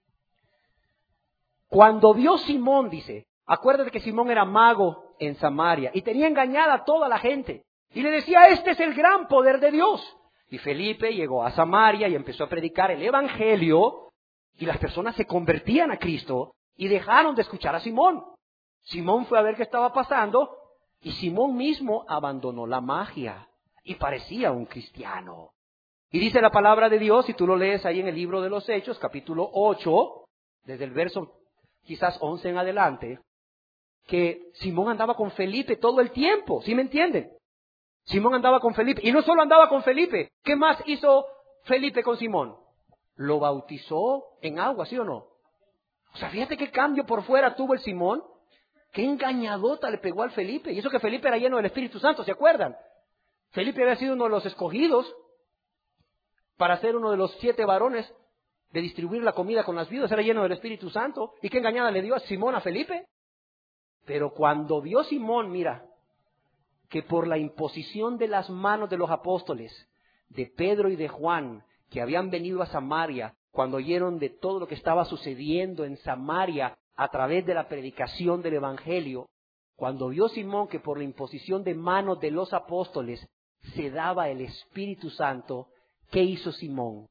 Cuando vio Simón, dice, acuérdate que Simón era mago en Samaria y tenía engañada a toda la gente. Y le decía, este es el gran poder de Dios. Y Felipe llegó a Samaria y empezó a predicar el evangelio. Y las personas se convertían a Cristo y dejaron de escuchar a Simón. Simón fue a ver qué estaba pasando y Simón mismo abandonó la magia y parecía un cristiano. Y dice la palabra de Dios, si tú lo lees ahí en el libro de los Hechos, capítulo ocho, desde el verso quizás once en adelante, que Simón andaba con Felipe todo el tiempo, ¿sí me entienden? Simón andaba con Felipe, y no solo andaba con Felipe, ¿qué más hizo Felipe con Simón? Lo bautizó en agua, ¿sí o no? O sea, fíjate qué cambio por fuera tuvo el Simón, qué engañadota le pegó al Felipe, y eso que Felipe era lleno del Espíritu Santo, ¿se acuerdan? Felipe había sido uno de los escogidos para ser uno de los siete varones de distribuir la comida con las viudas, era lleno del Espíritu Santo, y qué engañada le dio a Simón a Felipe. Pero cuando vio Simón, mira, que por la imposición de las manos de los apóstoles, de Pedro y de Juan, que habían venido a Samaria, cuando oyeron de todo lo que estaba sucediendo en Samaria a través de la predicación del Evangelio, cuando vio Simón que por la imposición de manos de los apóstoles se daba el Espíritu Santo, ¿qué hizo Simón?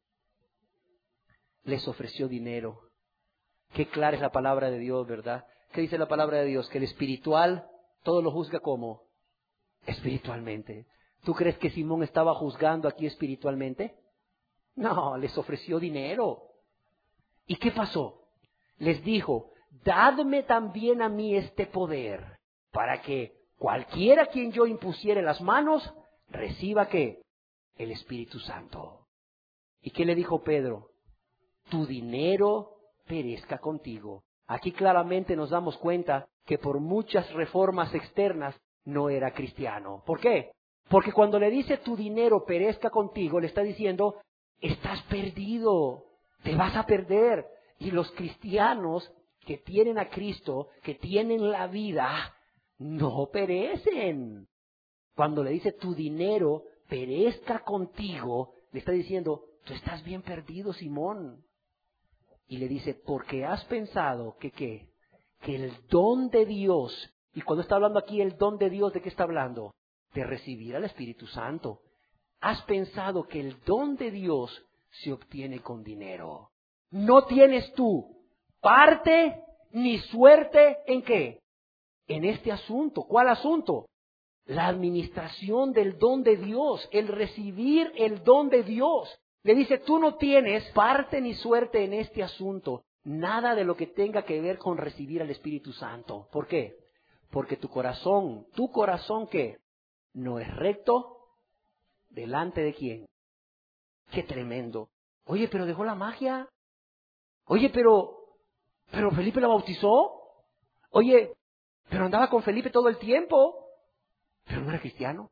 Les ofreció dinero. Qué clara es la palabra de Dios, ¿verdad? ¿Qué dice la palabra de Dios? Que el espiritual todo lo juzga como espiritualmente. ¿Tú crees que Simón estaba juzgando aquí espiritualmente? No, les ofreció dinero. ¿Y qué pasó? Les dijo, dadme también a mí este poder, para que cualquiera a quien yo impusiere las manos, reciba ¿qué? El Espíritu Santo. ¿Y qué le dijo Pedro? Tu dinero perezca contigo. Aquí claramente nos damos cuenta que por muchas reformas externas no era cristiano. ¿Por qué? Porque cuando le dice tu dinero perezca contigo, le está diciendo, estás perdido, te vas a perder. Y los cristianos que tienen a Cristo, que tienen la vida, no perecen. Cuando le dice tu dinero perezca contigo, le está diciendo, tú estás bien perdido, Simón. Y le dice, porque has pensado que qué, que el don de Dios, y cuando está hablando aquí el don de Dios, ¿de qué está hablando? De recibir al Espíritu Santo. Has pensado que el don de Dios se obtiene con dinero. No tienes tú parte ni suerte en qué, en este asunto. ¿Cuál asunto? La administración del don de Dios, el recibir el don de Dios. Le dice, tú no tienes parte ni suerte en este asunto, nada de lo que tenga que ver con recibir al Espíritu Santo. ¿Por qué? Porque tu corazón, tu corazón ¿qué? No es recto delante de quién. ¡Qué tremendo! Oye, pero dejó la magia. Oye, pero, pero Felipe la bautizó. Oye, pero andaba con Felipe todo el tiempo. Pero no era cristiano.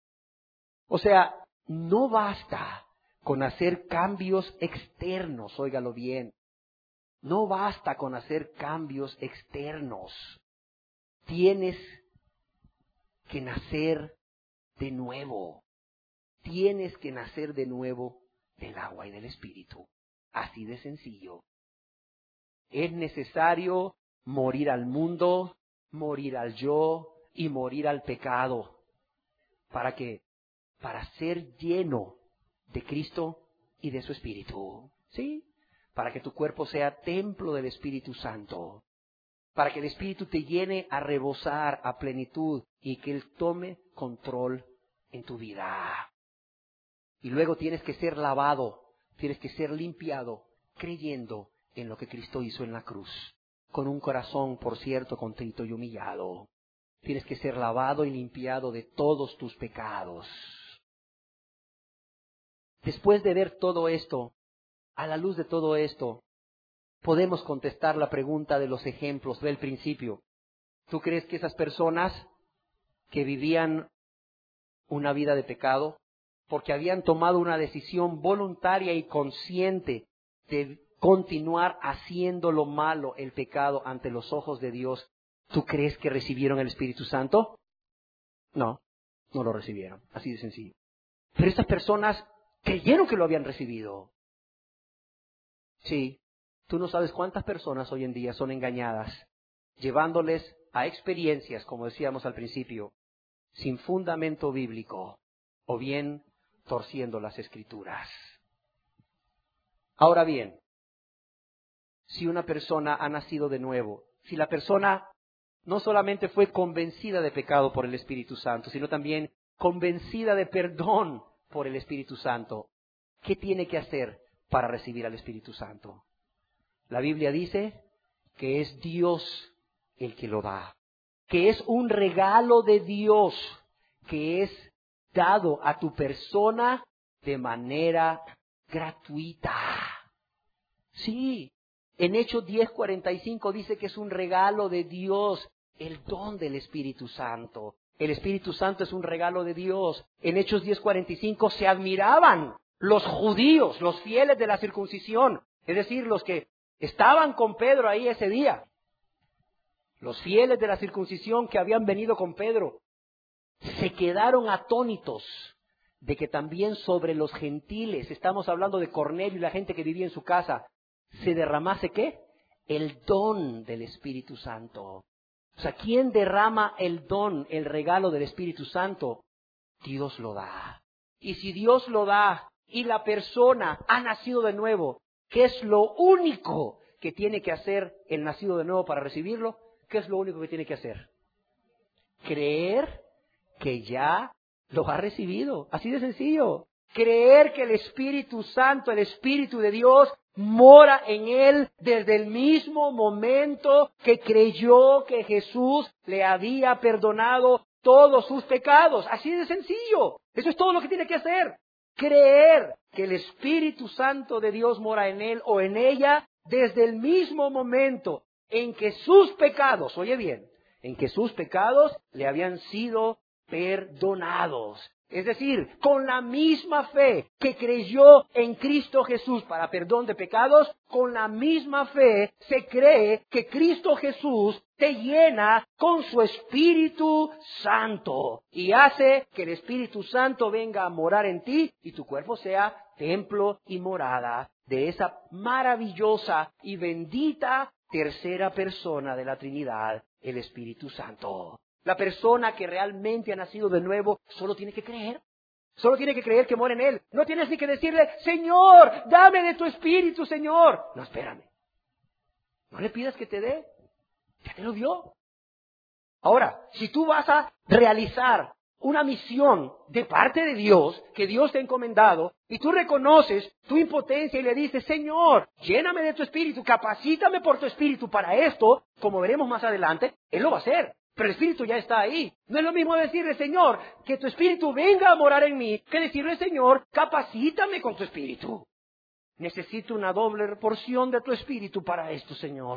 O sea, no basta con hacer cambios externos, óigalo bien. No basta con hacer cambios externos. Tienes que nacer de nuevo. Tienes que nacer de nuevo del agua y del Espíritu. Así de sencillo. Es necesario morir al mundo, morir al yo y morir al pecado. ¿Para qué? Para ser lleno de Cristo y de su Espíritu. ¿Sí? Para que tu cuerpo sea templo del Espíritu Santo. Para que el Espíritu te llene a rebosar a plenitud y que Él tome control en tu vida. Y luego tienes que ser lavado, tienes que ser limpiado, creyendo en lo que Cristo hizo en la cruz. Con un corazón, por cierto, contrito y humillado. Tienes que ser lavado y limpiado de todos tus pecados. Después de ver todo esto, a la luz de todo esto, podemos contestar la pregunta de los ejemplos del principio. ¿Tú crees que esas personas que vivían una vida de pecado, porque habían tomado una decisión voluntaria y consciente de continuar haciendo lo malo, el pecado, ante los ojos de Dios, ¿tú crees que recibieron el Espíritu Santo? No, no lo recibieron, así de sencillo. Pero estas personas creyeron que lo habían recibido. Sí, tú no sabes cuántas personas hoy en día son engañadas, llevándoles a experiencias, como decíamos al principio, sin fundamento bíblico, o bien torciendo las Escrituras. Ahora bien, si una persona ha nacido de nuevo, si la persona no solamente fue convencida de pecado por el Espíritu Santo, sino también convencida de perdón por el Espíritu Santo, ¿qué tiene que hacer para recibir al Espíritu Santo? La Biblia dice que es Dios el que lo da, que es un regalo de Dios que es dado a tu persona de manera gratuita. Sí, en Hechos diez cuarenta y cinco dice que es un regalo de Dios, el don del Espíritu Santo. El Espíritu Santo es un regalo de Dios. En Hechos diez cuarenta y cinco se admiraban los judíos, los fieles de la circuncisión, es decir, los que estaban con Pedro ahí ese día. Los fieles de la circuncisión que habían venido con Pedro se quedaron atónitos de que también sobre los gentiles, estamos hablando de Cornelio y la gente que vivía en su casa, se derramase ¿qué? El don del Espíritu Santo. O sea, ¿quién derrama el don, el regalo del Espíritu Santo? Dios lo da. Y si Dios lo da y la persona ha nacido de nuevo, ¿qué es lo único que tiene que hacer el nacido de nuevo para recibirlo? ¿Qué es lo único que tiene que hacer? Creer que ya lo ha recibido. Así de sencillo. Creer que el Espíritu Santo, el Espíritu de Dios, mora en él desde el mismo momento que creyó que Jesús le había perdonado todos sus pecados. Así de sencillo. Eso es todo lo que tiene que hacer. Creer que el Espíritu Santo de Dios mora en él o en ella desde el mismo momento en que sus pecados, oye bien, en que sus pecados le habían sido perdonados. Es decir, con la misma fe que creyó en Cristo Jesús para perdón de pecados, con la misma fe se cree que Cristo Jesús te llena con su Espíritu Santo y hace que el Espíritu Santo venga a morar en ti y tu cuerpo sea templo y morada de esa maravillosa y bendita tercera persona de la Trinidad, el Espíritu Santo. La persona que realmente ha nacido de nuevo solo tiene que creer. Solo tiene que creer que mora en él. No tienes ni que decirle, Señor, dame de tu Espíritu, Señor. No, espérame. No le pidas que te dé. Ya te lo dio. Ahora, si tú vas a realizar una misión de parte de Dios, que Dios te ha encomendado, y tú reconoces tu impotencia y le dices, Señor, lléname de tu Espíritu, capacítame por tu Espíritu para esto, como veremos más adelante, Él lo va a hacer. Pero el Espíritu ya está ahí. No es lo mismo decirle, Señor, que tu Espíritu venga a morar en mí, que decirle, Señor, capacítame con tu Espíritu. Necesito una doble porción de tu Espíritu para esto, Señor.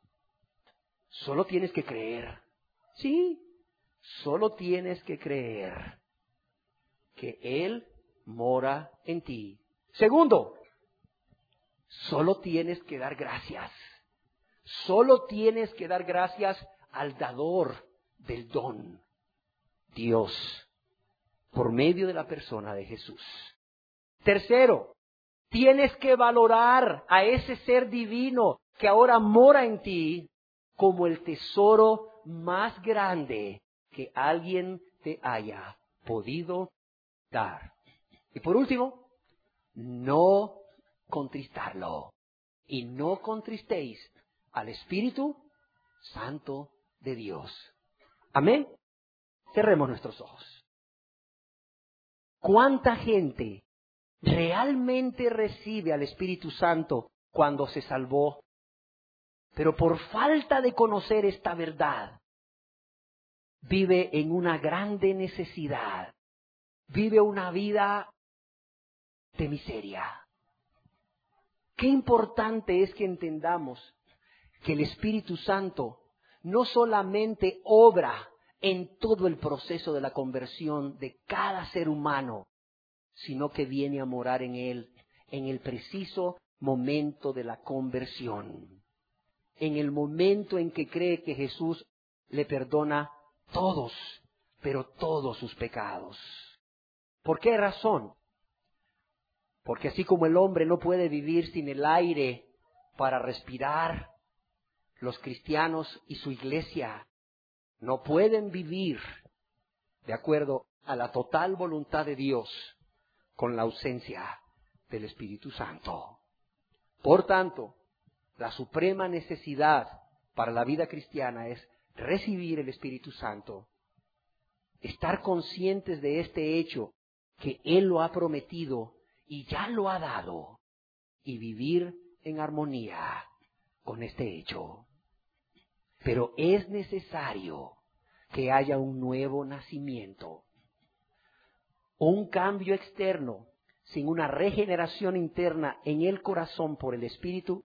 Solo tienes que creer. Sí, solo tienes que creer que Él mora en ti. Segundo, solo tienes que dar gracias. Solo tienes que dar gracias al dador del don, Dios, por medio de la persona de Jesús. Tercero, tienes que valorar a ese ser divino que ahora mora en ti como el tesoro más grande que alguien te haya podido dar. Y por último, no contristarlo. Y no contristéis al Espíritu Santo de Dios. Amén. Cerremos nuestros ojos. ¿Cuánta gente realmente recibe al Espíritu Santo cuando se salvó? Pero por falta de conocer esta verdad, vive en una grande necesidad. Vive una vida de miseria. Qué importante es que entendamos que el Espíritu Santo no solamente obra en todo el proceso de la conversión de cada ser humano, sino que viene a morar en él en el preciso momento de la conversión. En el momento en que cree que Jesús le perdona todos, pero todos sus pecados. ¿Por qué razón? Porque así como el hombre no puede vivir sin el aire para respirar, los cristianos y su iglesia no pueden vivir de acuerdo a la total voluntad de Dios con la ausencia del Espíritu Santo. Por tanto, la suprema necesidad para la vida cristiana es recibir el Espíritu Santo, estar conscientes de este hecho, que Él lo ha prometido y ya lo ha dado, y vivir en armonía con este hecho. Pero es necesario que haya un nuevo nacimiento, un cambio externo. Sin una regeneración interna en el corazón por el Espíritu,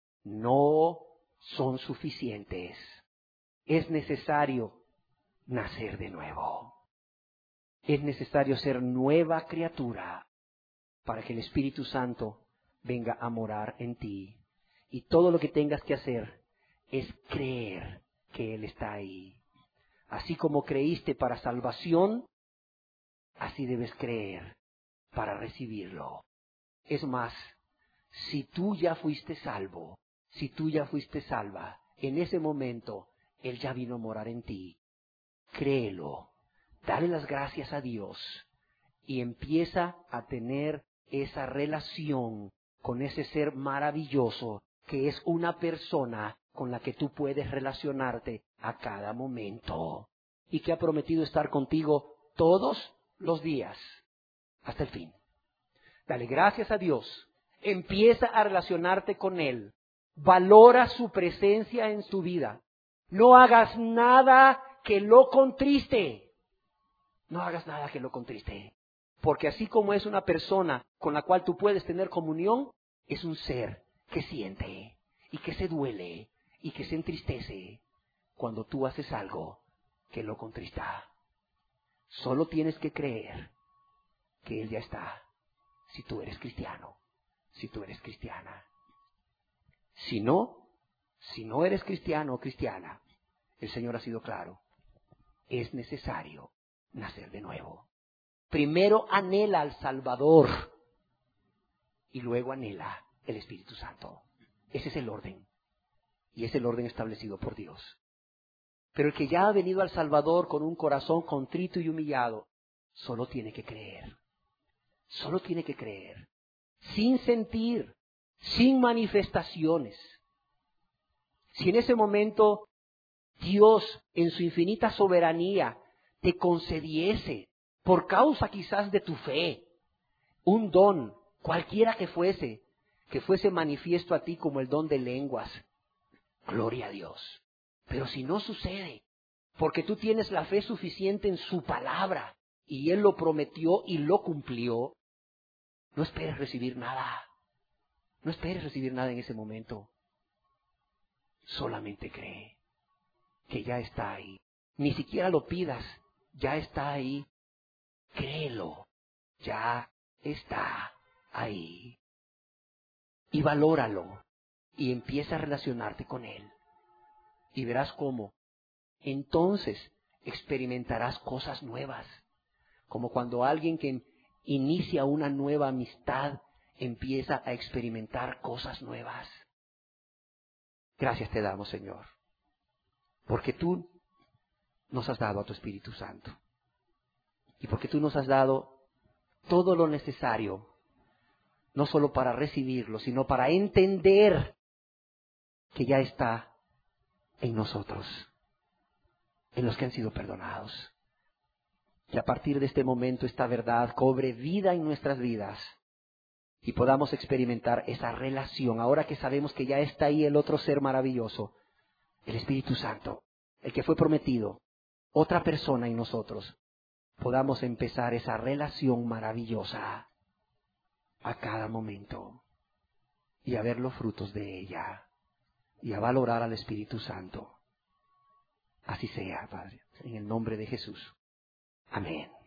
no son suficientes. Es necesario nacer de nuevo. Es necesario ser nueva criatura para que el Espíritu Santo venga a morar en ti. Y todo lo que tengas que hacer es creer que Él está ahí. Así como creíste para salvación, así debes creer para recibirlo. Es más, si tú ya fuiste salvo, si tú ya fuiste salva, en ese momento Él ya vino a morar en ti. Créelo, dale las gracias a Dios y empieza a tener esa relación con ese ser maravilloso que es una persona con la que tú puedes relacionarte a cada momento y que ha prometido estar contigo todos los días hasta el fin. Dale gracias a Dios. Empieza a relacionarte con Él. Valora su presencia en tu vida. No hagas nada que lo contriste. No hagas nada que lo contriste. Porque así como es una persona con la cual tú puedes tener comunión, es un ser que siente y que se duele y que se entristece cuando tú haces algo que lo contrista. Solo tienes que creer que Él ya está, si tú eres cristiano, si tú eres cristiana. Si no, si no eres cristiano o cristiana, el Señor ha sido claro, es necesario nacer de nuevo. Primero anhela al Salvador y luego anhela el Espíritu Santo. Ese es el orden, y es el orden establecido por Dios. Pero el que ya ha venido al Salvador con un corazón contrito y humillado, solo tiene que creer. Solo tiene que creer, sin sentir, sin manifestaciones. Si en ese momento Dios, en su infinita soberanía, te concediese, por causa quizás de tu fe, un don, cualquiera que fuese, que fuese manifiesto a ti como el don de lenguas, gloria a Dios. Pero si no sucede, porque tú tienes la fe suficiente en su palabra, y Él lo prometió y lo cumplió, no esperes recibir nada. No esperes recibir nada en ese momento. Solamente cree que ya está ahí. Ni siquiera lo pidas, ya está ahí. Créelo, ya está ahí. Y valóralo y empieza a relacionarte con Él. Y verás cómo entonces experimentarás cosas nuevas. Como cuando alguien que inicia una nueva amistad empieza a experimentar cosas nuevas. Gracias te damos, Señor, porque tú nos has dado a tu Espíritu Santo y porque tú nos has dado todo lo necesario, no solo para recibirlo, sino para entender que ya está en nosotros, en los que han sido perdonados. Que a partir de este momento esta verdad cobre vida en nuestras vidas y podamos experimentar esa relación, ahora que sabemos que ya está ahí el otro ser maravilloso, el Espíritu Santo, el que fue prometido, otra persona en nosotros, podamos empezar esa relación maravillosa a cada momento y a ver los frutos de ella y a valorar al Espíritu Santo. Así sea, Padre, en el nombre de Jesús. Amén.